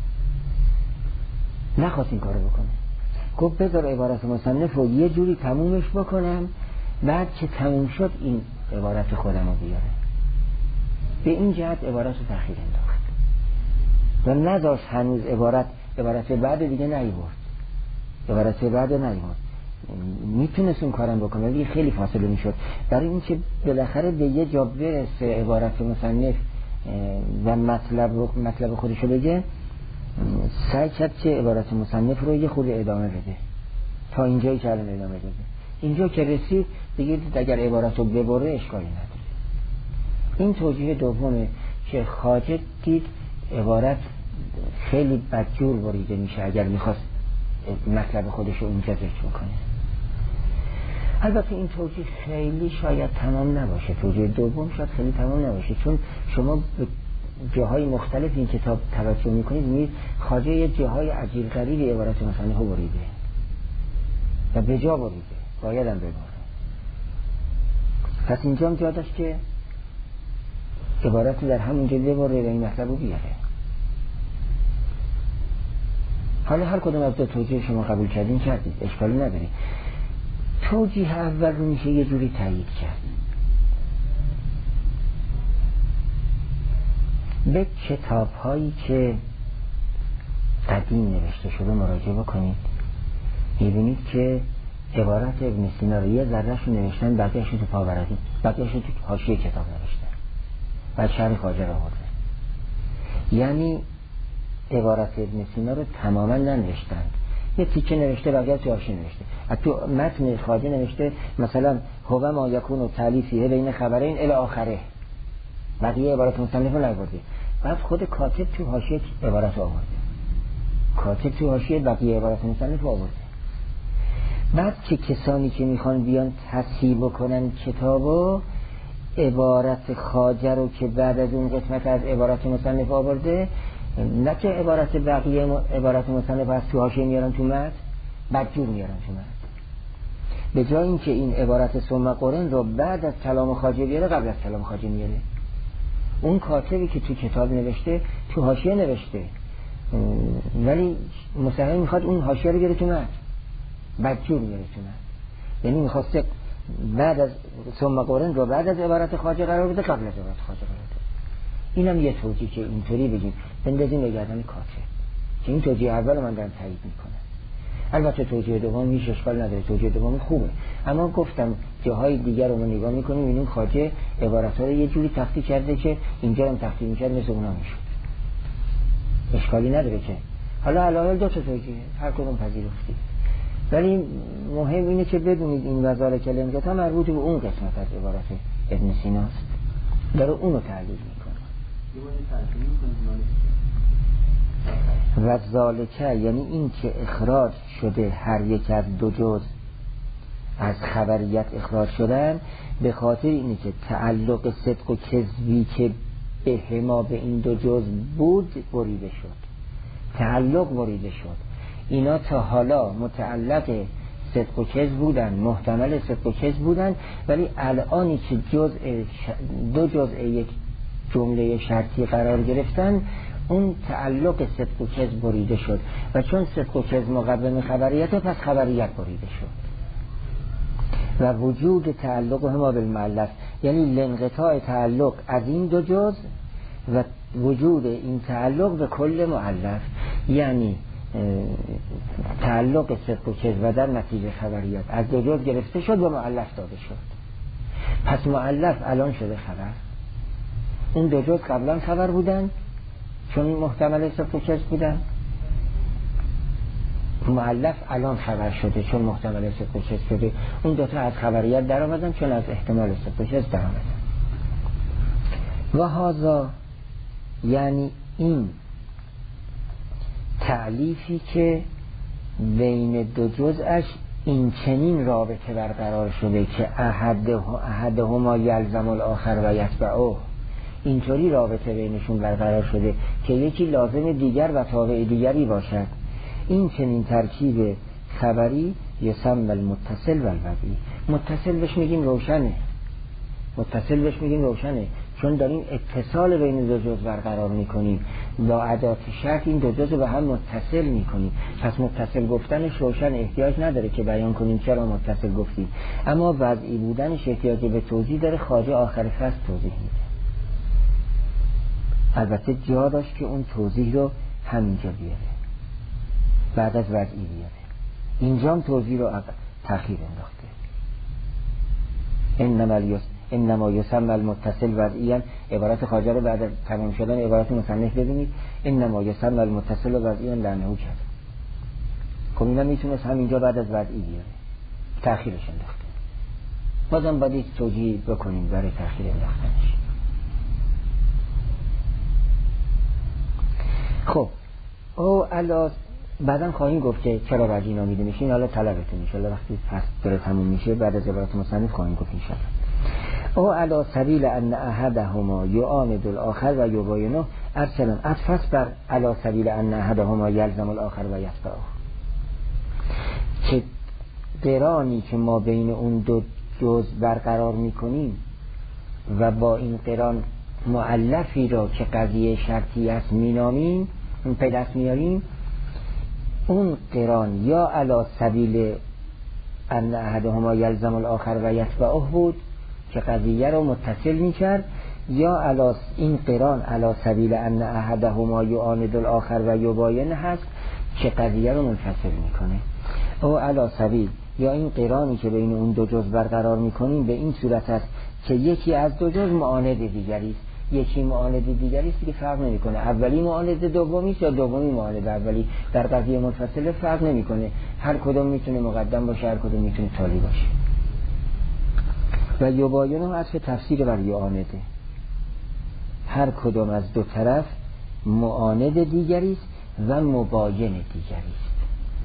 نخواست این کارو بکنه. گفت بذار عبارت مصنف رو یه جوری تمومش بکنم، بعد که تموم شد این عبارت خودم رو بیاره. به این جهت عبارت رو تأخیر انداخت و نداشت هنوز عبارت بعد دیگه نیورد. عبارت بعد نیورد. میتونست اون کارم بکنه ولی خیلی فاصله میشد. برای اینکه بالاخره به یه جا برسه عبارت مصنف و مطلب خودشو بگه، سعی کرد که عبارت مصنف رو یه خورده ادامه بده تا اینجایی که الان ادامه بده. اینجا که رسید دیگه اگر عبارت رو ببره اشکالی نداره. این توجیه دومه که خواجه دید عبارت خیلی بدجور بریده میشه اگر میخواست مطلب خودش رو اینجا ذکر کنه. البته این توجیه خیلی شاید تمام نباشه، توجیه دوم شاید خیلی تمام نباشه، چون شما به جاهای مختلف این کتاب توجه میکنید میبینید خواجه یه جاهای عجیب غریبی عبارت مصنف رو بریده و به جا بریده، باید هم ببره. پس اینجا هم جا داشت که عبارت در همونجا ببره و این مطلب رو بیاره. حالا هر کدوم از دو توجیه شما قبول کردین کردید، اشکالی نداری. توجیه اول رو میشه یه جوری تایید کرد. به کتاب هایی که قدیم نوشته شده مراجعه بکنید، میبینید که عبارت ابن سینا رو یه ذره‌اش رو نوشتن، بقیه‌اش رو تو پاورقی، بقیه‌اش رو تو حاشیه کتاب نوشتن و شرح خواجه رو آورده. یعنی عبارت ابن سینا رو تماما ننوشتن، یه تیکه نوشته بقیه تو حاشیه نوشته. تو متن خواجه نوشته مثلا هو ما یکون تالیفیه بین خبرین الی آخره، بقیه عبارت مصنف رو نبرده. بعد خود کاتب تو حاشیه عبارت آورده، کاتب تو حاشیه بقیه عبارت مصنف رو آورده. بعد که کسانی که میخوان بیان تصحیح بکنن کتابو، عبارت خواجه رو که بعد از اون قسمت از عبارت مصنف آورده، نه که عبارت بقیه عبارت مصنف از تو حاشیه میارن تو متن، بدجور میارن تو متن. به جای اینکه این عبارت ثم قرن رو بعد از کلام خواجه بیاره، قبل از کلام خواجه میاره. اون کاتبی که تو کتاب نوشته تو حاشیه نوشته، ولی مصنف میخواد اون حاشیه رو بیاره تو متن، بدجور میاره تو متن. یعنی میخواسته بعد از ثم قرن رو بعد از عبارت خواجه قرار بده، قبل از عبارت خواجه قرار بده. اینم یه توجیه که اینطوری بگیم بندازیم به گردن کاتب، که این توجیه اول من دارم تایید میکنم. البته توجیه دوم هیچ اشکال نداره، توجیه دوم خوبه، اما گفتم جاهای دیگر رو نگاه میکنیم اینون خواجه عبارت‌ها رو یه جوری تخطی کرده که اینجا هم تخطی میکرد مثل اونا میشد. اشکالی نداره که حالا علاوه دو تا توجیه هر کدوم پذیرفتید. ولی مهم اینه که بدونید این وزاره کلمات ها مربوط به اون قسمت از عبارت ابن سیناست، داره اونو تعلیل میکنه. و ذالکه یعنی این که اخراج شده هر یک از دو جز از خبریت اخراج شدن به خاطر اینه که تعلق صدق و کذبی که به ما به این دو جز بود بریده شد، تعلق بریده شد. اینا تا حالا متعلق صدق و کذب بودن، محتمل صدق و کذب بودن، ولی الانی که دو جزء یک جمله شرطی قرار گرفتن اون تعلق صدق و کذب بریده شد و چون صدق و کذب مقدم خبریت پس خبریت بریده شد و وجود تعلق هما بالمؤلف یعنی لانقطاع تعلق از این دو جزء و وجود این تعلق به کل مؤلف، یعنی تعلق صدق و کذب و در نتیجه خبریت از دو جزء گرفته شد و مؤلف داده شد. پس مؤلف الان شده خبر، اون دو جزء قبلا خبر بودن چون محتمل صدق و کذب بودن، مؤلف الان خبر شده چون محتمل صدق و کذب شده. اون دوتا از خبریت در آمدن چون از احتمال صدق و کذب در آمدن. و هذا یعنی این تعلیفی که بین دو جزءش این چنین رابطه برقرار شده که احدهما یلزم الاخر و یتبعه، اینطوری رابطه بینشون برقرار شده که یکی لازم دیگر و تابع دیگری باشد. این چنین ترکیب خبری یسمى المتصل و البدیع. متصل بهش میگیم روشنه، چون داریم اتصال بین دو جزء برقرار میکنیم، با ادات شرط این دو جزء به هم متصل میکنیم. پس متصل گفتنش روشن، احتیاج نداره که بیان کنیم چرا متصل گفتیم، اما وضعی بودنش احتیاج به توضیح داره. خواجه آخر فصل توضیح میده، البته جا داشت که اون توضیح رو همینجا بیاره بعد از وضعی بیاره، اینجا هم توضیح رو تأخیر انداخته. انما یسمى المتصل وضعیاً، عبارت خواجه رو بعد از تمام شدن عبارت مصنف ببینید، انما یسمى المتصل وضعیاً لانه کرد. خب اینا میتونست همینجا بعد از وضعی بیاره، تأخیرش انداخته. بازم باید توجیه بکنیم برای تأخیر انداختنش. خب او علاوه بعدم خواهیم گفت که چرا وجهی نامیده میشین، حالا طلبتون میشه وقتی فصل داره تموم میشه بعد از عبارت مصنف خواهیم گفت انشاءالله. او علی سبیل ان احدهما یعاند الاخر و یباینه، ارسلن اتفس بر علی سبیل ان احدهما یلزم الاخر و یتبعه، که قرانی که ما بین اون دو جزء برقرار میکنیم و با این قران مؤلفی را که قضیه شرطی است مینامیم، اون پیدست میاریم، اون قران یا علی سبیل ان احدهما یلزم الاخر و یتبعه بود که قضیه رو متصل میکرد، یا علی این قران علی سبیل ان احدهما یعاند الاخر و یباینه هست که قضیه رو منفصل میکنه. او علی سبیل یا این قرانی که بین اون دو جزء برقرار میکنیم به این صورت است که یکی از دو جزء معاند دیگری است، یکی معاند دیگری است که فرق نمیکنه اولی معاند دومی است یا دومی معاند اولی، در قضیه منفصله فرق نمیکنه، هر کدوم میتونه مقدم باشه، هر کدوم میتونه تالی باشه. و یباینه عطف تفسیر بر یعانده، هر کدوم از دو طرف معاند دیگری است و مباین دیگری است.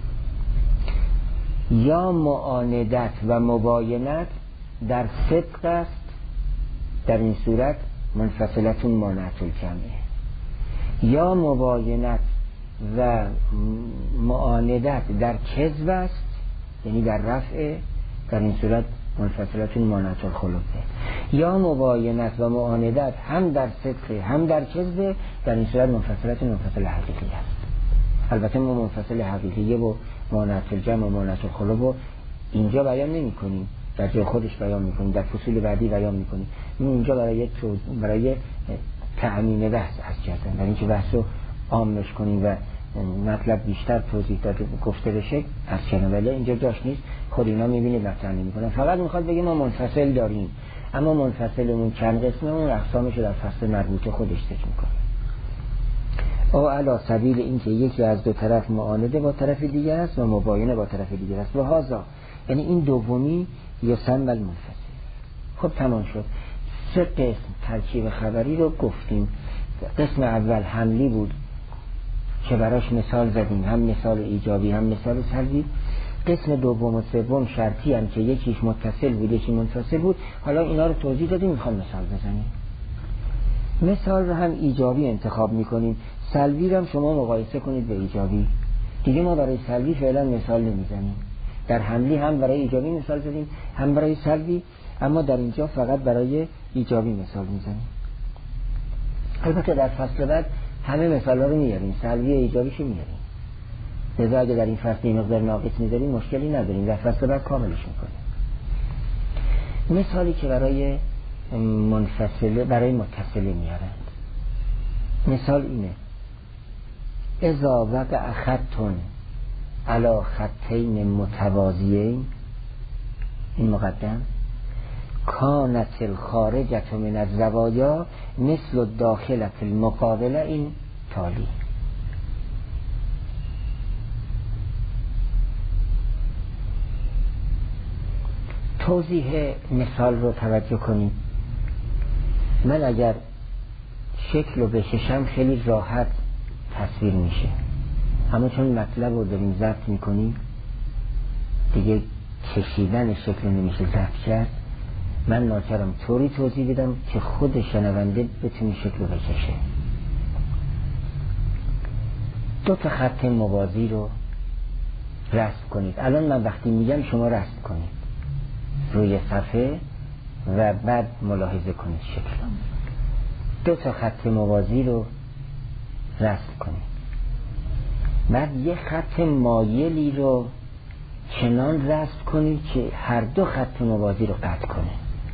یا معاندت و مباینت در صدق است، در این صورت منفصلتون مانعت الجمعه، یا مباینت و معاندت در کذب است یعنی در رفع، در این صورت منفصلتون مانعت الخلقه، یا مباینت و معاندت هم در صدق هم در کذب، در این صورت منفصلتون منفصل حقیقی است. البته ما منفصل حقیقیه و مانعت الجمع و مانعت الخلق رو اینجا بیان نمی کنیم، در جای خودش بیان میکنیم، در فصول بعدی بیان میکنیم. این اینجا برای تعمیم بحث از کردن، برای اینکه بحث رو عامش کنیم و مطلب بیشتر توضیح داده گفته بشه از کردن، ولی اینجا جاش نیست. خود اینا میبینید مطرح نمیکنن، فقط میخواد بگه ما منفصل داریم، اما منفصلمون چند قسمه، اون اقسامش رو در فصل مربوطه خودش ذکر میکنه. او علی سبیل این که یکی از دو طرف معانده با طرف دیگر است و مباینه با طرف دیگر است. و هذا یعنی این دومی یسمى المنفصل. خب تمام شد. 3 قسم ترکیب خبری رو گفتیم. قسم اول حملی بود که براش مثال زدیم، هم مثال ایجابی هم مثال سلبی. قسم دوم و سوم شرطی هم که یکیش متصل بود یکی منفصل بود. حالا اینا رو توضیح دادیم، میخوام مثال بزنیم. مثال رو هم ایجابی انتخاب میکنیم، سلبی رو هم شما مقایسه کنید به ایجابی. دیگه ما برای سلبی فعلا مثال نمیزنیم. در حملی هم برای ایجابی مثال زدیم هم برای سلبی، اما در اینجا فقط برای ایجابی مثال میزنیم. البته در فصل بعد همه مثال ها رو میاریم، سلبی و ایجابیشو میاریم. لذا اگه در این فصل مقدار ناقص میذاریم مشکلی نداریم، در فصل بعد کاملش میکنیم. مثالی که برای منفصله برای متصله میارند، مثال اینه: اذا وقع خط علی خطین متوازیین، این مقدم، کانت الخارجة من الزوایا مثل الداخلة المقابله، این تالی. توضیح مثال رو توجه کنید. من اگر شکل رو بکشم خیلی راحت تصویر میشه، اما چون مطلب رو داریم ضبط میکنیم دیگه کشیدن شکل نمیشه ضبط کرد. من ناچارم طوری توضیح بدم که خود شنونده بتونه شکل رو بکشه. 2 خط موازی رو رسم کنید. الان من وقتی میگم شما رسم کنید روی صفحه و بعد ملاحظه کنید شکل. 2 خط موازی رو رسم کنید. بعد یه خط مایلی رو چنان رسم کنید که هر 2 خط موازی رو قطع کنه.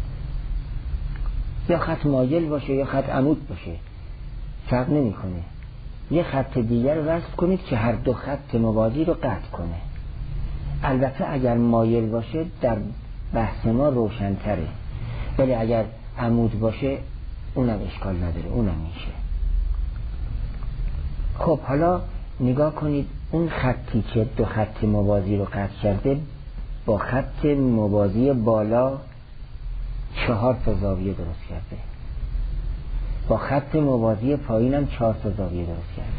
یا خط مایل باشه یا خط عمود باشه، فرق نمیکنه. یه خط دیگر رسم کنید که هر 2 خط موازی رو قطع کنه. البته اگر مایل باشه در بحث ما روشن‌تره، ولی اگر عمود باشه اونم اشکال نداره، اونم میشه. خب حالا نگاه کنید، اون خطی که 2 خط موازی رو قطع کرده با خط موازی بالا 4 تا زاویه درست کرده، با خط موازی پایین هم 4 تا زاویه درست کرده.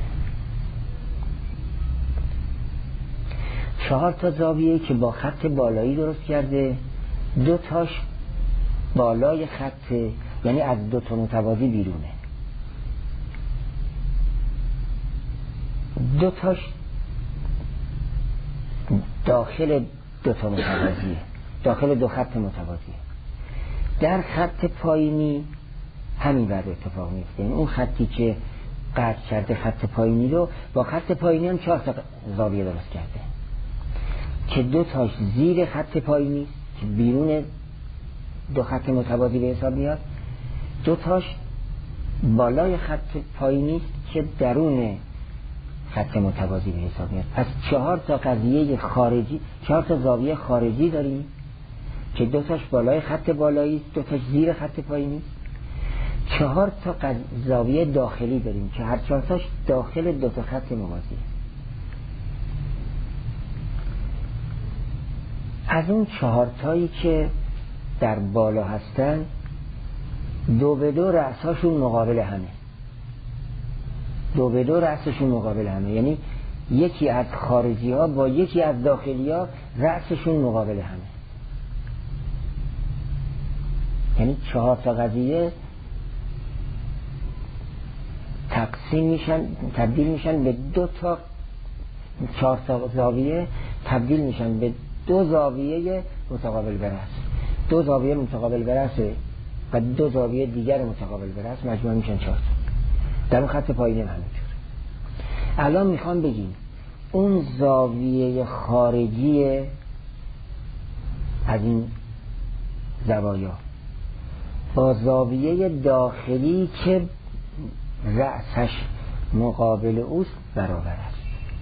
4 تا زاویه که با خط بالایی درست کرده، 2 تاش بالای خط، یعنی از 2 تا متوازی بیرونه. 2 تاش داخل 2 تا متوازیه، داخل 2 خط متوازیه. در خط پایینی همین وضع اتفاق میفته. اون خطی که قطع کرده خط پایینی رو با خط پایینی هم 4 تا زاویه درست کرده که 2 تاش زیر خط پایینی که بیرون 2 خط متوازی به حساب میاد، 2 تاش بالای خط پایینی که درون خط متوازی به حساب میاد. پس 4 تا قضیه خارجی، 4 تا زاویه خارجی داریم که 2 تاش بالای خط بالایی، 2 تاش زیر خط پایینی. 4 تا زاویه داخلی داریم که هر 4 تاش داخل 2 تا خط موازی. از اون 4 تایی که در بالا هستن 2 به 2 رأساشون مقابل همه، 2 به 2 رأسشون مقابل همه، یعنی یکی از خارجی ها با یکی از داخلی ها رأسشون مقابل همه. یعنی 4 تا قضیه تقسیم میشن، تبدیل میشن به 2 تا، 4 تا زاویه تبدیل میشن به 2 زاویه متقابل به رأس، 2 زاویه متقابل به رأس و 2 زاویه دیگر متقابل به رأس، مجموع میشن 4 تا. در اون خط پایینی هم همینطور. الان میخوام بگیم اون زاویه خارجی از این زوایا با زاویه داخلی که رأسش مقابل اوست برابر است.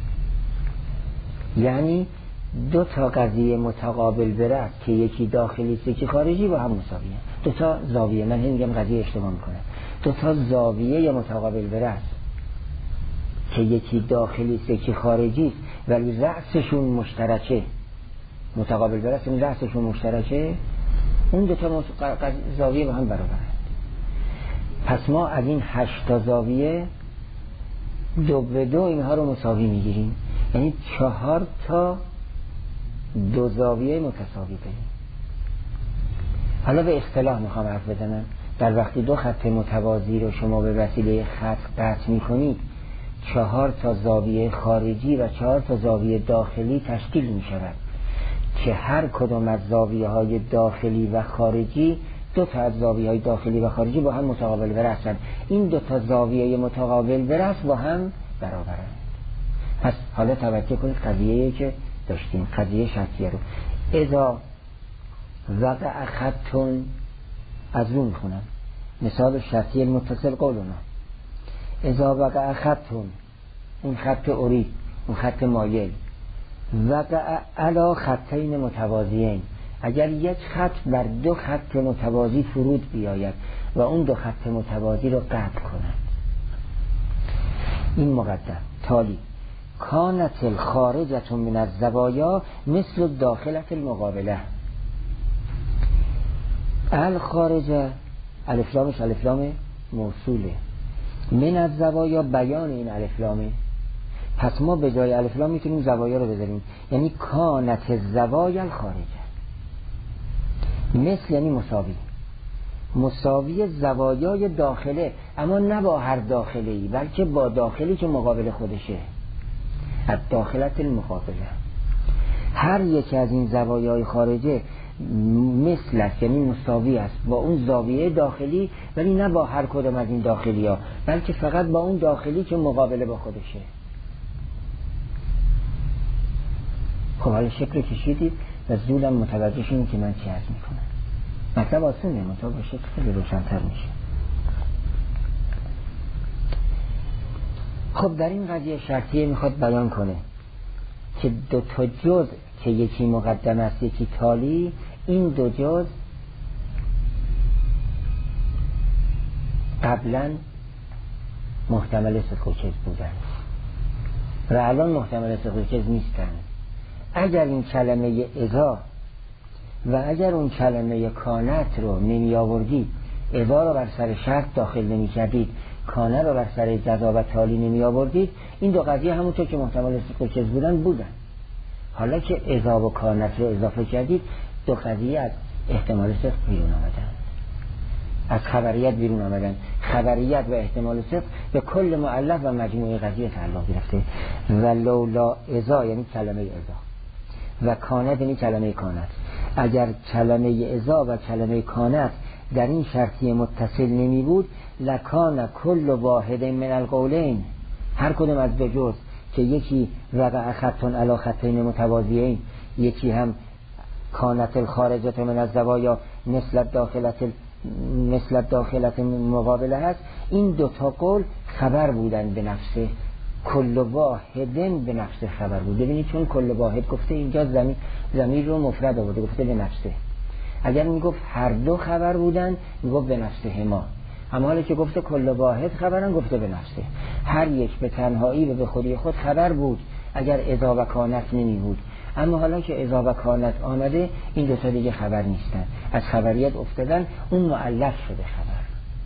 یعنی 2 تا قضیه متقابل به رأس که یکی داخلی است یکی خارجی با هم مساویه. 2 تا زاویه، من میگم قضیه اشتباه میکنم، 2 تا زاویه متقابل به رأس که یکی داخلی است یکی خارجی است ولی رأسشون مشترکه، متقابل برست، این رأسشون مشترکه، اون دو تا زاویه با هم برابرند. پس ما از این 8 زاویه 2 به 2 اینها رو مساوی میگیریم، یعنی 4 تا 2 زاویه متساوی داریم. حالا به اصطلاح میخوام حرف بزنم. در وقتی 2 خط متوازی رو شما به وسیله خط قطع میکنید 4 تا زاویه خارجی و 4 تا زاویه داخلی تشکیل میشود که هر کدام از زاویه های داخلی و خارجی 2 تا از زاویه های داخلی و خارجی با هم متقابل برسند. این 2 تا زاویه متقابل برس با هم برابرند. پس حالا توجه کنید قضیه‌ای که داشتیم، قضیه شرطیه رو. اذا وقع خطون، از رو میخونم مثال شرطی متصل قولنا، اذا وقع خطون، اون خط اوری، اون خط مایل، وقع علی خطین متوازیین، اگر یک خط بر 2 خط متوازی فرود بیاید و اون 2 خط متوازی رو قطع کند. این مقدم تالی کانت الخارجة من الزوایا مثل داخلة المقابله. الخارجه الفلامش الفلام موصوله، من الزوایا بیان این الفلامه، پس ما به جای الفلام میتونیم زوایا رو بذاریم، یعنی کانت الزوایا الخارجه، مثل یعنی مساوی، مساوی زوایای داخله، اما نه با هر داخلی بلکه با داخلی که مقابل خودشه، از داخلت المقابله. هر یک از این زوایای خارجه مثل است یعنی مساوی است با اون زاویه داخلی، ولی نه با هر کدام از این داخلی ها بلکه فقط با اون داخلی که مقابله با خودشه. خب حالا شکل کشیدید و زودم متوجه شدید که من چی عرض میکنم. مطلب آسونه، مطلب با شکل خیلی روشن‌تر میشه. خب در این قضیه شرطیه میخواد بیان کنه که 2 تا جزء که یکی مقدم است یکی تالی، این 2 جزء قبلا محتمل صدق و کذب بودن و الان محتمل صدق و کذب نیستن. اگر این کلمه اذا و اگر اون کلمه کانت رو نمی آوردید، اذا رو بر سر شرط داخل نمی کردید، کانه رو بر سر جزا و تالی نمی آوردید، این 2 قضیه همونطور که محتمل صدق و کذب بودن. حالا که اذا و کانت رو اضافه کردید 2 قضیه از احتمال صدق بیرون آمدن، از خبریت بیرون آمدن. خبریت و احتمال صدق به کل مؤلف و مجموعه قضیه تعلق گرفته. و لولا اذا یعنی کلمه اذا و کانت یعنی کلمه کانت. اگر کلمه اذا و کلمه کانت در این شرطی متصل نمی بود، لکان کل واحد من القولین، هر کدوم از 2 جزء که یکی وقع خطون علی خطین متوازیین، یکی هم کانت الخارجة من الزوایا مثل داخلت مقابله هست، این 2 تا قول خبر بودن به نفسه، کل واحدن به نفسه خبر بود. ببینید چون کل واحد گفته اینجا ضمیر رو مفرد آورده، گفته به نفسه. اگر میگفت هر 2 خبر بودن میگفت به نفسه ما، اما حالی که گفته کل واحد خبرن گفته به نفسه. هر یک به تنهایی و به خودی خود خبر بود اگر اذا و کانت نمی بود، اما حالا که اذا و کانت آمده این 2 تا دیگه خبر نیستن، از خبریت افتادن، اون مؤلف شده خبر.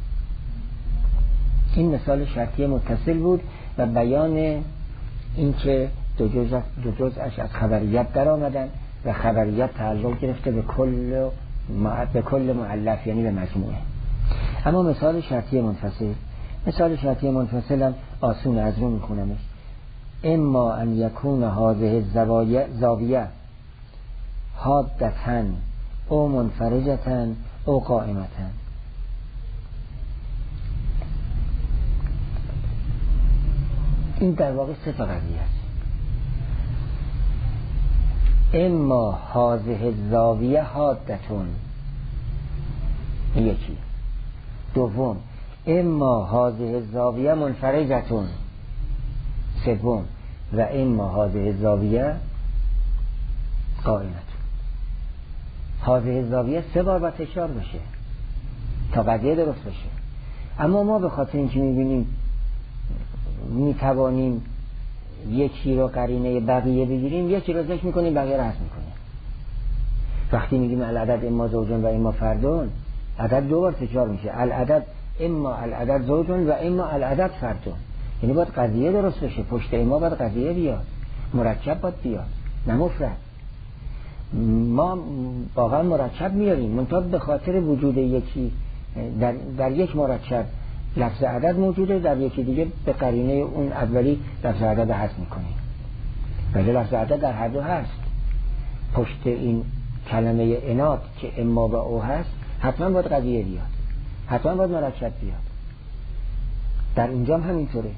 این مثال شرطی متصل بود و بیان این که 2 جزءش از خبریت در آمدن و خبریت تعلق گرفته به کل مؤلف یعنی به مجموعه. اما مثال شرطی منفصل، مثال شرطی منفصل هم آسون، از رو میخونمش. اما ان یکون هذه زاویه حادتن او منفرجتن او قائمتن. این در واقع 3 تا قضیه است. اما هذه الزاویه حادتون، یکی. دوم اما هذه الزاویه منفرجتون، سوم و اما هذه الزاویه قائمتون. هذه الزاویه 3 بار باید تکرار بشه تا قضیه درست بشه. اما ما به خاطر اینکه میبینیم میتوانیم یکی رو قرینه بقیه بگیریم، یکی رو ذکر میکنیم بقیه رو حذف میکنیم. وقتی میگیم العدد اما زوجون و اما فردون، عدد دو بار تکرار میشه، العدد اما العدد زوجون و اما العدد فردون، یعنی باید قضیه درست بشه، پشت اما باید قضیه بیاد، مرکب باید بیاد نه مفرد. ما واقعا مرکب میاریم منتها به خاطر وجود یکی در یک مرکب لفظ عدد موجوده، در یکی دیگه به قرینه اون اولی لفظ عدد حذف میکنیم، ولی لفظ عدد در هر دو هست. پشت این کلمه اناد که اما و او هست حتما باید قضیه بیاد، حتما باید مرکب بیاد. در اینجا هم همینطوره.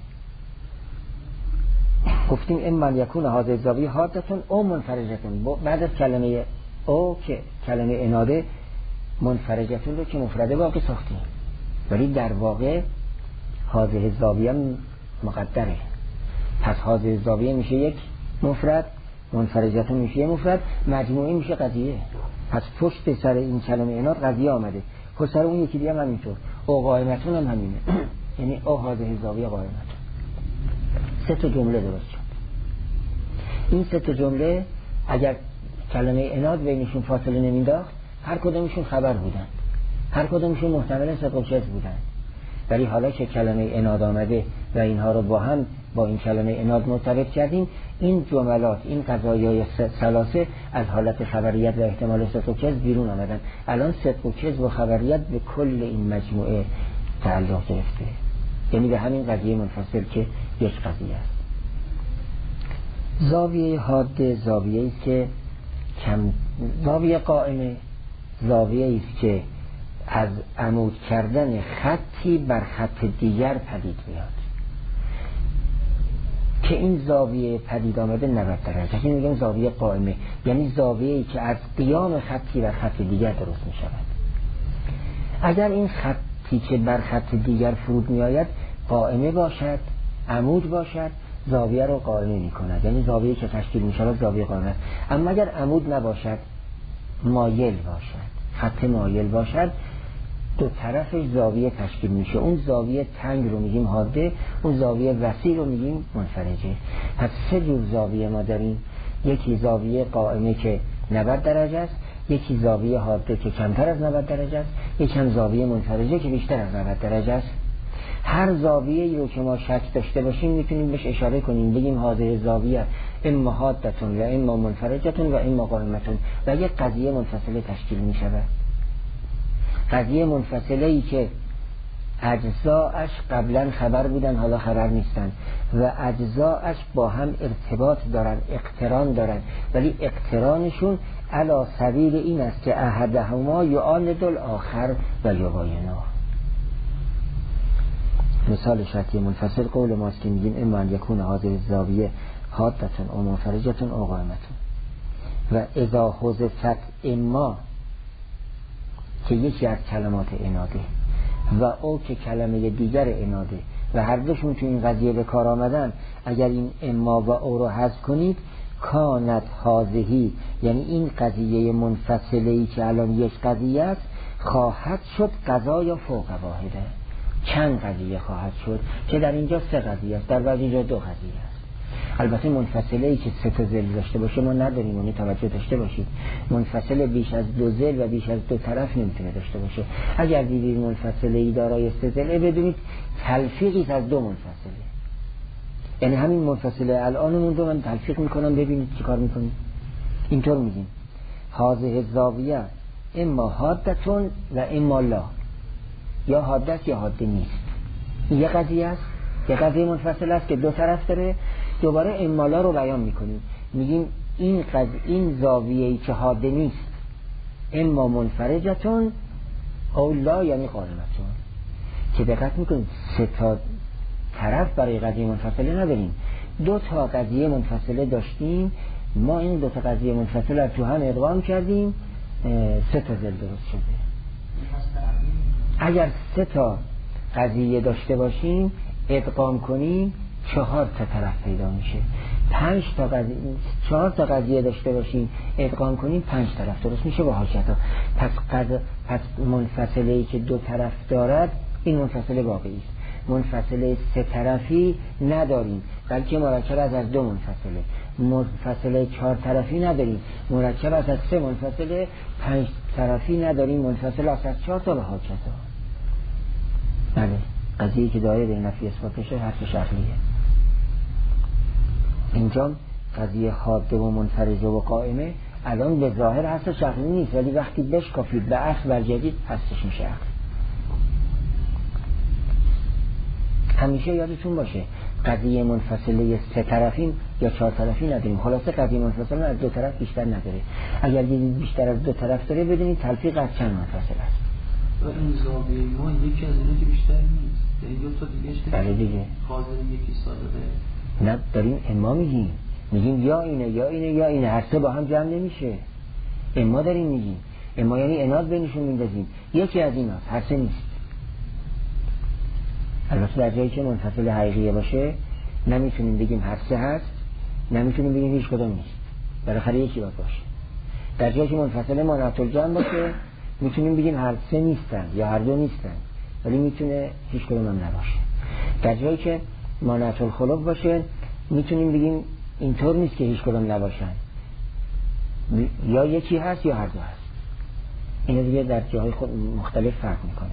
گفتیم اما یکون هذه الزاویه حادتون او منفرجتون، بعد از کلمه او که کلمه اناده منفرجتون رو که مفرده باقی ساختیم، ولی در واقع هذه الزاویه مقدره. پس هذه الزاویه میشه یک مفرد، منفرجتون میشه یک مفرد، مجموعی میشه قضیه. پس پشت سر این کلمه اناد قضیه آمده، پشت سر اون یکی دیگه هم همینطور، او قائمتون هم همینه یعنی او هذه الزاویه قائمتون. سه تا جمله درست شد. این سه تا جمله اگر کلمه اناد بینشون فاصله نمینداخت هر کدومشون خبر بودن، هر کدومشون محتمل صدق و کذب بودن. ولی حالا که کلمه اناد آمده و اینها رو با این کلمه اناد مرتبط کردیم، این جملات، این قضایای ثلاثه از حالت خبریت و احتمال صدق و کذب بیرون آمدن. الان صدق و کذب و خبریت به کل این مجموعه تعلق گرفته، یعنی به همین قضیه منفصل که یک قضیه است. زاویه حاده زاویه است که زاویه قائمه زاویه است که از عمود کردن خطی بر خط دیگر پدید میاد، که این زاویه پدید آمده 90 درجه، این میگم زاویه قائمه، یعنی زاویه‌ای که از قیام خطی بر خط دیگر درست می شود. اگر این خطی که بر خط دیگر فرود می آید قائمه باشد، عمود باشد، زاویه رو قائمه می کند، یعنی زاویه‌ای که تشکیل می شود زاویه قائمه است. اما اگر عمود نباشد، مایل باشد، خط مایل باشد، دو طرفش زاویه تشکیل میشه. اون زاویه تنگ رو میگیم حاده، اون زاویه وسیع رو میگیم منفرجه. پس سه جور زاویه ما داریم، یکی زاویه قائمه که 90 درجه است، یکی زاویه حاده که کمتر از 90 درجه است، یکی هم زاویه منفرجه که بیشتر از 90 درجه است. هر زاویه‌ای رو که ما شک داشته باشیم میتونیم بهش اشاره کنیم، بگیم هذه زاویه اما حادتون و اما منفرجتون و اما قائمتون، و یک قضیه منفصله تشکیل میشود. قضیه منفصله ای که اجزاش قبلا خبر بودن حالا خبر نیستن و اجزاش با هم ارتباط دارن، اقتران دارن، ولی اقترانشون علی سبیل این است که احدهما یعاند الاخر و یباینه. مثال شرطی منفصل قول ماست که میگیم اما ان یکون هذه الزاویه حادتون او منفرجتون او قائمتون. و اذا حذفت اما که یکی از کلمات اناده و او که کلمه دیگر اناده و هر دوشون تو این قضیه به کار آمدن، اگر این اما و او رو حذف کنید کانت هذهی، یعنی این قضیه منفصله ای که الان یک قضیه است خواهد شد قضا فوق واحده. چند قضیه خواهد شد که در اینجا سه قضیه است، در بعد اینجا دو قضیه است. البته منفصله ای که سه تا ذیل داشته باشه ما نداریم، اونی توجه داشته باشید. منفصله بیش از دو ذیل و بیش از دو طرف نمیتونه داشته باشه. اگر دیدید منفصله ای دارای سه ذیل بدونید تلفیقی از دو منفصله، یعنی همین منفصله الانمون رو من تلفیق میکنم، ببینید چی کار میکنید. اینطور میگیم هذه الزاویه اما حادتون و اما لا، یا حادث یا حاده نیست. این یه قضیه است، یه قضیه منفصل است که دو طرف داره. دوباره امالا رو بیان میکنیم، میگیم این زاویه‌ای که حاده نیست اما منفرجتون او لا یعنی قائمتون. که دقت میکنیم سه تا طرف برای قضیه منفصله نداریم، دو تا قضیه منفصله داشتیم، ما این دو تا قضیه منفصله رو تو هم ادغام کردیم، سه تا ذیل درست شده. اگر سه تا قضیه داشته باشیم ادغام کنیم 4 تا طرف پیدا میشه. 4 تا قضیه داشته باشیم ادغام کنیم 5 طرف درست میشه با حاشیه‌ها. پس منفصله ای که دو طرف دارد این منفصله واقعی است. منفصله سه طرفی نداریم، بلکه مرکب از دو منفصله. منفصله چهار طرفی نداریم، مرکب از سه منفصله. پنج طرفی نداریم، منفصل از چهار تا به هاکذا. بله، قضیه که داره به نفی اثباتشه حرف شرعیه. اینجا قضیه حاده و منفرجه و قائمه الان به ظاهر هست شرعی نیست، ولی وقتی بشکافید به اصل برگردید هستش میشه عقل. همیشه یادتون باشه قضیه منفصله سه طرفی یا چهار طرفی نداریم. خلاصه قضیه منفصله از دو طرف بیشتر نداره. اگر دیدید بیشتر از دو طرف داره بدونید تلفیق از چند منفصل است. و این زاویه ما یکی از اینا که بیشتر نیست، یعنی دو تا دیگه است. بله دیگه. حاضر یکی ساده. نه داریم اما میگیم یا اینه یا اینه یا اینه، هر سه با هم جمع نمیشه. اما داریم میگیم، اما یعنی اناد بینشون میندازیم، یکی از ایناست، هر سه نیست. البته در جایی که منفصل حقیقیه باشه نمیتونیم بگیم هر سه هست، نمیتونیم بگیم هیچ کدوم نیست، بالاخره یکی باید باشه. در جایی که منفصل مانعت الجمع باشه میتونیم بگیم هر سه نیستن یا هر دو نیستن، ولی میتونه هیچ کدوم هم نباشه. در جایی که مانعت الخلق باشه میتونیم بگیم اینطور نیست که هیچ کدوم نباشن، یا یکی هست یا هر دو هست. اینا دیگه در جاهای خود مختلف فرق میکنه.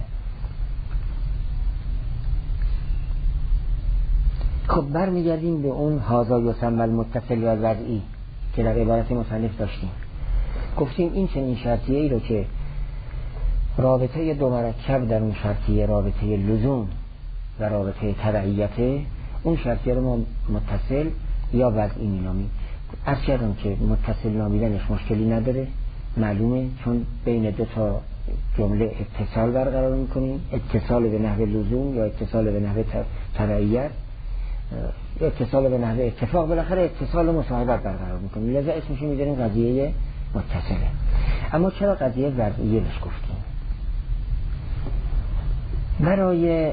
خب برمیگردیم به اون هازا یسمى المتصل یا الوضعی که در عبارت مصنف داشتیم. گفتیم این چنین شرطیه ای رو که رابطه دو مرکب در اون شرطیه رابطه لزوم و رابطه تبعیته، اون شرطیه رو ما متصل یا وضعی مینامیم. عرض کردم که متصل نامیدنش مشکلی نداره، معلومه، چون بین دو تا جمله اتصال برقرار میکنیم، اتصال به نحو لزوم یا اتصال به نحو تبعیت، اتصال به نحو اتفاق، بالاخره اتصال و مصاحبت برقرار میکنیم، لذا اسمشو میذاریم قضیه متصله. اما چرا قضیه وضعیه بهش گفتیم؟ برای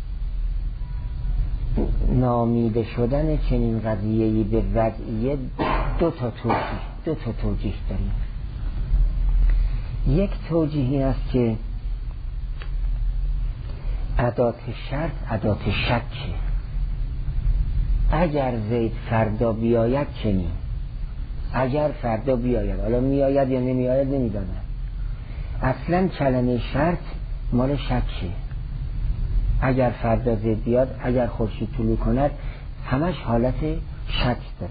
نامیده شدن چنین قضیه‌ای به وضعیه دو تا توجیه داریم. یک توجیهی است که ادات شرط ادات شکه. اگر زید فردا بیاید چنین، اگر فردا بیاید، حالا میآید یا نمیآید نمیدانم، اصلا کلمه شرط مال شکه. اگر فردا زید بیاد، اگر خورشید طلوع کند، همش حالت شک داره.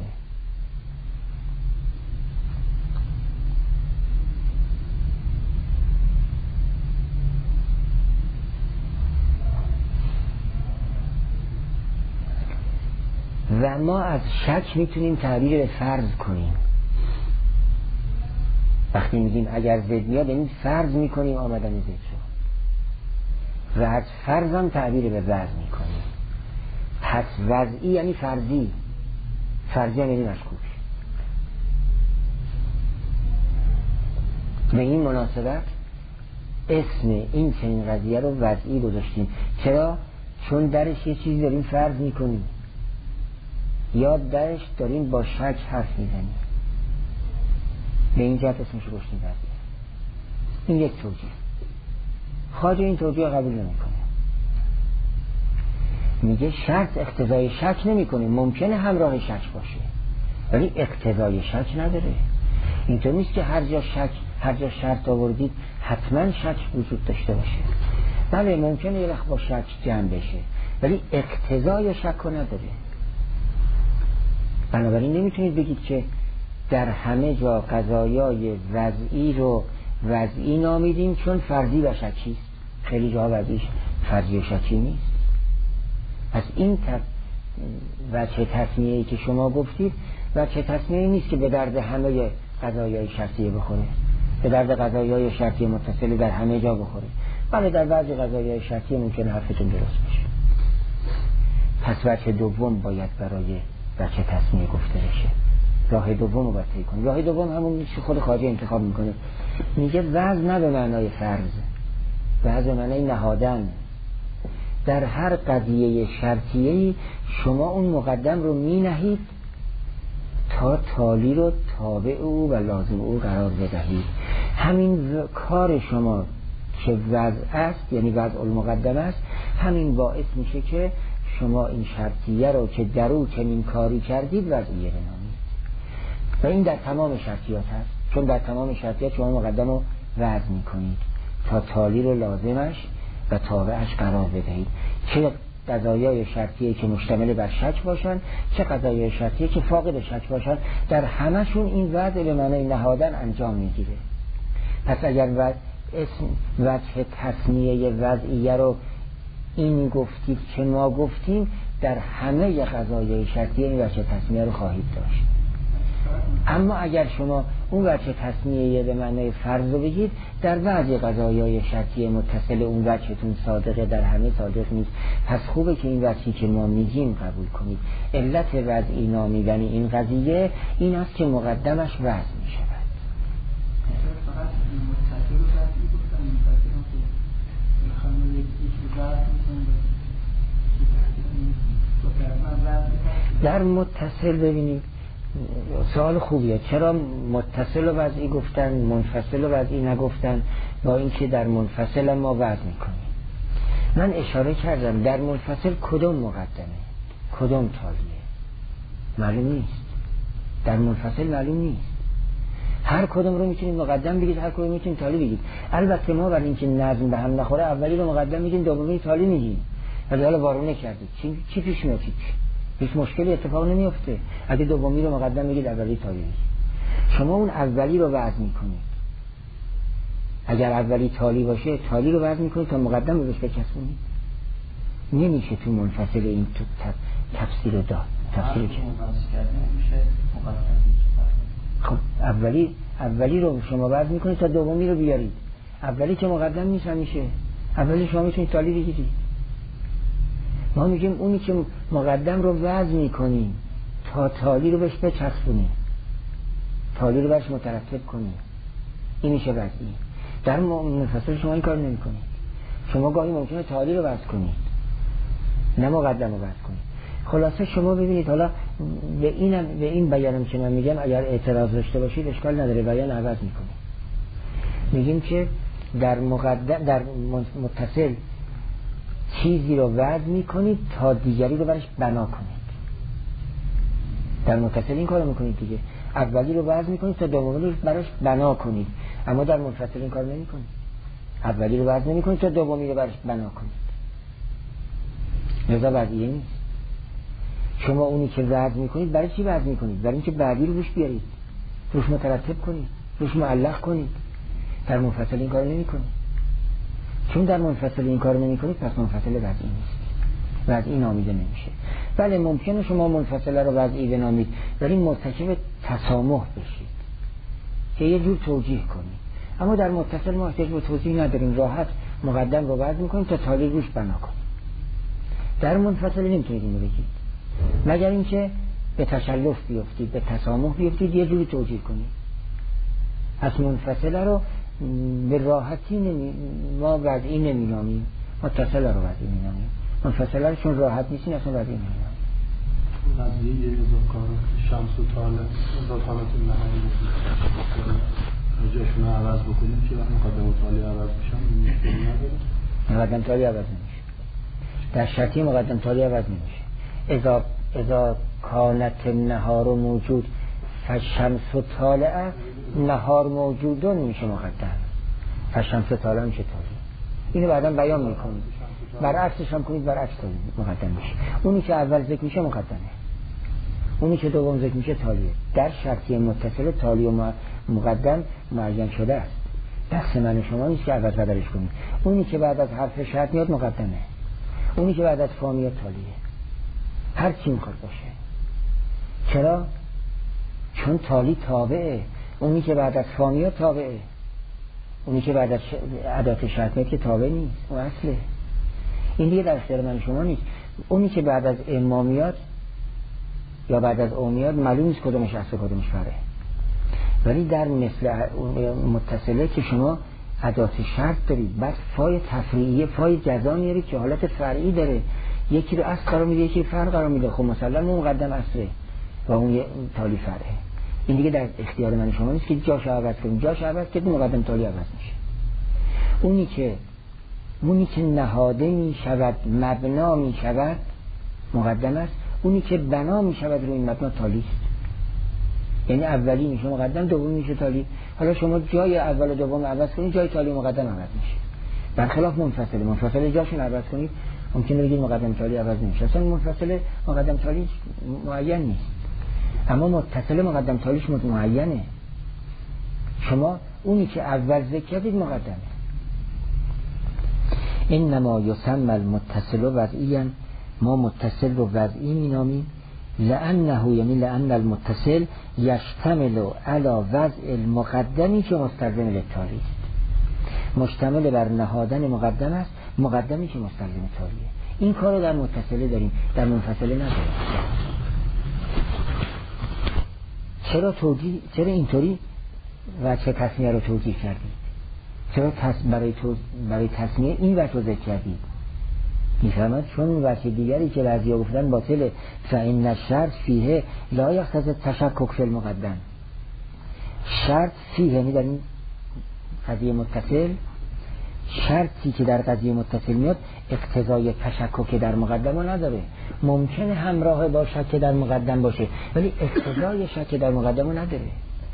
و ما از شک میتونیم تعبیر به فرض کنیم. وقتی میگیم اگر زید بیاد یعنی فرض میکنیم آمدن زید شد، و از فرض هم تعبیر به وضع میکنیم. پس وضعی یعنی فرضی، فرضی هم یعنی مشکوک. به این مناسبت اسم این چنین قضیه رو وضعی گذاشتیم. چرا؟ چون درش یه چیزی داریم فرض میکنیم یا درش داریم با شک حرف میزنیم. به این جهت اسمش رو گذاشتیم وضعی. این یک توجیه. خواجه این توجیه قبول نمیکنه، میگه شرط اقتضای شک نمیکنه، ممکنه همراه شک باشه ولی اقتضای شک نداره. اینطور نیست که هر جا شرط آوردید حتما شک وجود داشته باشه. بله ممکنه یه وقت با شک جمع بشه ولی اقتضای شک رو نداره. بنابراین نمیتونید بگید که در همه جا قضایای وضعی رو وضعی نامیدیم چون فرضی و شکی است. خیلی جا وضعیش فرضی و شکی نیست. پس این وجه تصمیه‌ای که شما گفتید وجه تصمیه‌ای نیست که به درد همه قضایای شرطیه بخوره، به درد قضایای شرطی متصل در همه جا بخوره. بله در بعضی قضایای شرطی ممکنه حرفتون درست بشه. پس وجه دوم باید برای وجه تصمیه گفته بشه. راه دوم رو باید طی کنیم. راه دوم همون که خود خواجه انتخاب میکنه، میگه وضع نه به معنای فرض، وضع به معنای نهادن. در هر قضیه شرطیه‌ای شما اون مقدم رو می نهید تا تالی رو تابع او و لازم او قرار بدهید. همین کار شما که وضع است، یعنی وضع المقدم است، همین باعث میشه که شما این شرطیه رو که در او چنین کاری کردید وضعیه بنامید. و این در تمام شرطیات هست، چون در تمام شرطیات شما مقدم رو وضع میکنید تا تالی رو لازمش و تابعش قرار بدهید، چه قضایای شرطیه که مشتمل بر شک باشن، چه قضایای شرطیه که فاقد شک باشن، در همشون این وضع به معنای نهادن انجام میگیره. پس اگر اسم وجه تصمیه وضعیه رو این گفتید که ما گفتیم، در همه قضایای شرطیه این وجه تصمیه رو خواهید داشت. اما اگر شما اون وجه تصمیه به معنای فرض رو بگید، در بعضی قضایای شرطیه متصل اون وجهتون صادقه، در همه صادق نیست. پس خوبه که این وجهی که ما میگیم قبول کنید. علت وضعی نامیدن این قضیه این است که مقدمش وضع می شود. در متصل ببینید سوال خوبیه، چرا متصل و وضعی گفتن، منفصل و وضعی نگفتن، با اینکه در منفصل ما وضع میکنیم. من اشاره کردم در منفصل کدوم مقدمه کدوم تالیه معلوم نیست، در منفصل معلوم نیست. هر کدوم رو میتونید مقدم بگید، هر کدوم میتونید تالی بگید. البته ما برای اینکه نظم به هم نخوره اولی رو مقدم میگیم، دومی تالی میگیم. ولی حالا وارونه کردید چی پیش میاد؟ هیچ مشکلی اتفاق نمیفته. اگه دومی رو مقدم بگید اولی تالی بگید. شما اون اولی رو وضع میکنید، اگر اولی تالی باشه تالی رو وضع میکنید تا مقدم رو بهش بچسبونید. نمیشه تو منفصل این تو تفسیر داد تفسیر که خب اولی رو شما وضع میکنید تا دومی رو بیارید. اولی که مقدم نیست میشه اولی شما میتونید تالی بگیرید. ما میگیم اونی که مقدم رو وضع میکنیم تا تالی رو بهش بچسبونیم، تالی رو بهش مترتب کنیم، این میشه وضعی. در منفصل شما این کار نمی کنید. شما گاهی ممکنه تالی رو وضع کنید نه مقدم رو وضع کنید. خلاصه شما ببینید، حالا به این بیانم که من میگم اگر اعتراض داشته باشید اشکال نداره، بیان عوض میکنیم. میگیم که در متصل چیزی رو وضع میکنید تا دیگری رو برش بنا کنید. در متصل این کارو میکنید دیگه، اولی رو وضع میکنید تا دومی رو برش بنا کنید. اما در منفصل این کار نمیکنید، اولی رو وضع نمیکنید تا دومی رو برش بنا کنید. لذا وضعیه نیست. شما اونی که وضع میکنید برای چی وضع میکنید؟ برای اینکه بعدی رو روش بیارید، روش مترتب کنید، روش معلق کنید. در منفصل این کار نمیکنید. چون در منفصل این کار نمیکنید پس منفصل وضعی نیست، وضعی نامیده نمیشه. بله ممکنه شما منفصل رو وضعی بنامید ولی مرتکب تسامح بشید که یه جور توجیه کنید. اما در متصل ما احتیاج به توضیح نداریم، راحت مقدم رو وضع میکنیم تا تالی روش بنا کنیم. در منفصل نمیتونید اینو بگید مگر اینکه به تشلف بیفتید، به تسامح بیفتید، یه جوری توجیه کنید. از منفصل رو به راحتی ما وضعی نمینامیم، متصل رو وضعی مینامیم. منفصل رو چون راحت نیستین اصلا وضعی نمینامیم. قضیه ذکر شمس و طالب ذاتانت النهاری جاشون رو عوض بکنیم که مقدم و تالی عوض میشن مشکلی نداره. مقدم تالی عوض نمیشه، در شرطی مقدم تالی عوض نمیشه. اذا کانت النهار موجود فشمس و طالعه، نهار موجودون میشه مقدم، فشمس و طالعه میشه تالی. اینو بعدا بیان میکنید، برعکسش هم کنید، برعکس تالی مقدم میشه. اونی که اول ذکر میشه مقدمه، اونی که دوم ذکر میشه تالیه. در شرطی متصل تالی و مقدم معین شده است. دست من شما نیست که عوض بدلش کنید. اونی که بعد از حرف شرط میاد مقدمه، اونی که بعد از فا میاد تالیه، هر چی میخواد باشه. چرا؟ چون تالی تابعه. اونی که بعد از فا میاد تابعه، اونی که بعد از ادات شرط میاد که تابع نیست، اون اصله. این دیگه در اختیار من شما نیست. اونی که بعد از اما میاد یا بعد از او میاد معلوم نیست کدومش اصل کدومش فرعه. ولی در مثل متصله که شما ادات شرط دارید، بعد فای تفریعیه، فای جزا میارید که حالت فرعی داره، یکی رو اصل قرار میده یکی رو فرع قرار میده. خب مثلا مقدم اصله و اون تالی فرعه. این دیگه در اختیار من شما نیست که جاش عوض کنید. جاش عوض کنید مقدم تالی عوض میشه. اونی که نهاده می شود مبنا می شود مقدم است، اونی که بنا می شود روی این مبنا تالی است. یعنی اولی میشه مقدم، دومی میشه تالی. حالا شما جای اول و دوم عوض کنید، جای تالی و مقدم عوض میشه. برخلاف منفصله جاشون عوض کنید ممکنه بگید مقدم تالی عوض نمیشه. اصلا منفصله مقدم تالی معین نیست، اما متصل مقدم تالیش معینه. شما اونی که اول ذکر کردید مقدمه. انما یسمى المتصل وضعیاً، ما متصل رو وضعی مینامیم، لانه یعنی لان المتصل یشتمل علی وضع المقدمی که مستلزم للتالی است. مشتمل بر نهادن مقدم است، مقدمی که مستلزم تالیه. این کارو در متصله داریم، در منفصله نداریم. چرا اینطوری وجه تصمیه رو توجیه کردید؟ چرا برای تصمیه این وجه رو ذکر کردید؟ میفهمد چون اون وجه دیگری که بعضیا گفتن باطله، فإن الشرط فیه لا یقتضی التشکک فی المقدم. شرط فیه یعنی در این قضیه متصل، شرطی که در قضیه متصل میاد اقتضای تشکک در مقدم رو نداره. ممکنه همراه با شک در مقدم باشه ولی اقتضای شک در مقدم رو نداره.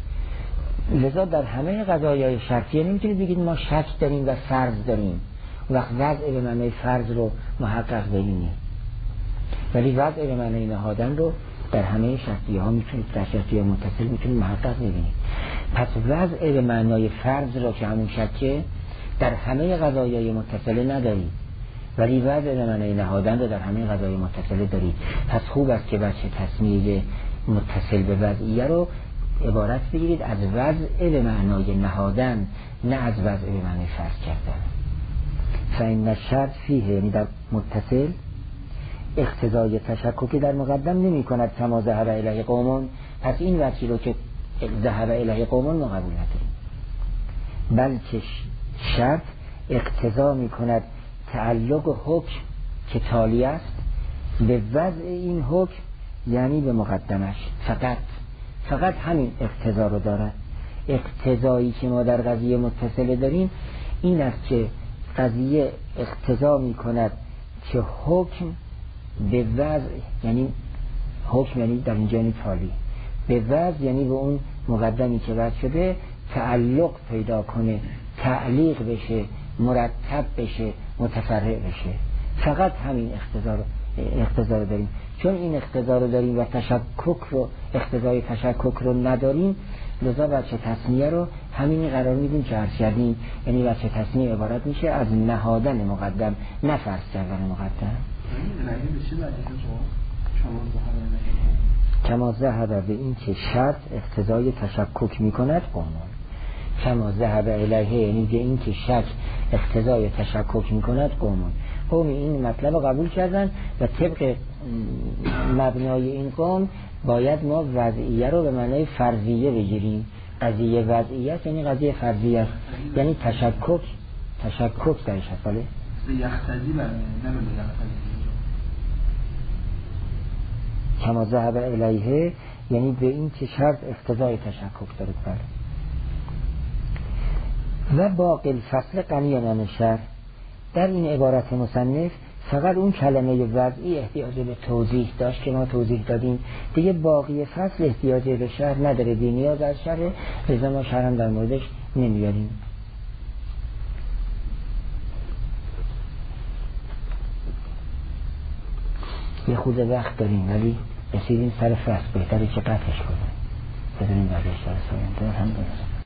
لذا در همه قضایای شرطیه نمیتونید بگید ما شک داریم و فرض داریم، وقت وضع به معنی فرض رو محقق ببینید، ولی وضع به معنی نهادن رو در همه شرطیه ها میتونید، در شرطیه متصل میتونید محقق ببینید. پس وضع به معنی فرض رو که همون شکه در همه قضایای متصله ندارید، ولی وضع به معنی نهادن رو در همه قضایای متصله دارید. پس خوب است که بچه تصمیه متصل به وضعیه رو عبارت بگیرید از وضع به معنای نهادن، نه از وضع به معنی فرض کردن. فإن الشرط فیه یعنی در متصل اقتضای تشککی در مقدم نمی کند کما ذهب الیه قوم. پس این وجهی رو که ذهب الیه قوم ما قبول نداریم، بلکه شرط اقتضا می کند تعلق حکم که تالی است به وضع این حکم، یعنی به مقدمش. فقط همین اقتضا رو دارد. اقتضایی که ما در قضیه متصله داریم این است که قضیه اقتضا می کند که حکم به وضع، یعنی حکم یعنی در اینجا یعنی تالی، به وضع یعنی به اون مقدمی که وضع شده تعلق پیدا کنه، تعلیق بشه، مرتب بشه، متفرع بشه. فقط همین اقتضا رو داریم. چون این اقتضا رو داریم و اقتضای تشکک رو نداریم، لذا بچه تصمیه رو همین قرار میدیم که عرض کردیم، یعنی بچه تصمیه عبارت میشه از نهادن مقدم، نه فرض کردن مقدم. کما ذهب به این که شرط اقتضای تشکک میکند قومون. کما ذهب الیه یعنی به این که شک اقتضای تشکک میکند قومون. قوم این مطلب رو قبول کردن و طبق مبنای این قوم باید ما وضعیه رو به معنای فرضیه بگیریم. قضیه وضعیه است یعنی قضیه فرضیه است، یعنی تشکک درش هست. بله یختزی برمیاد کما ذهب الیه یعنی به این که شرط اقتضای تشکک دارد. بله. و باقی الفصل غنیان عن الشرع. در این عبارت مصنف فقط اون کلمه وضعی احتیاج به توضیح داشت که ما توضیح دادیم، دیگه باقی فصل احتیاج به شرع نداره، بی نیاز از شرع، لذا ما شرع هم در موردش نمیاریم. یه خود وقت داریم ولی رسیدیم سر فصل، بهتره که قطعش کنیم. بذاریم برداشت در ساینده هم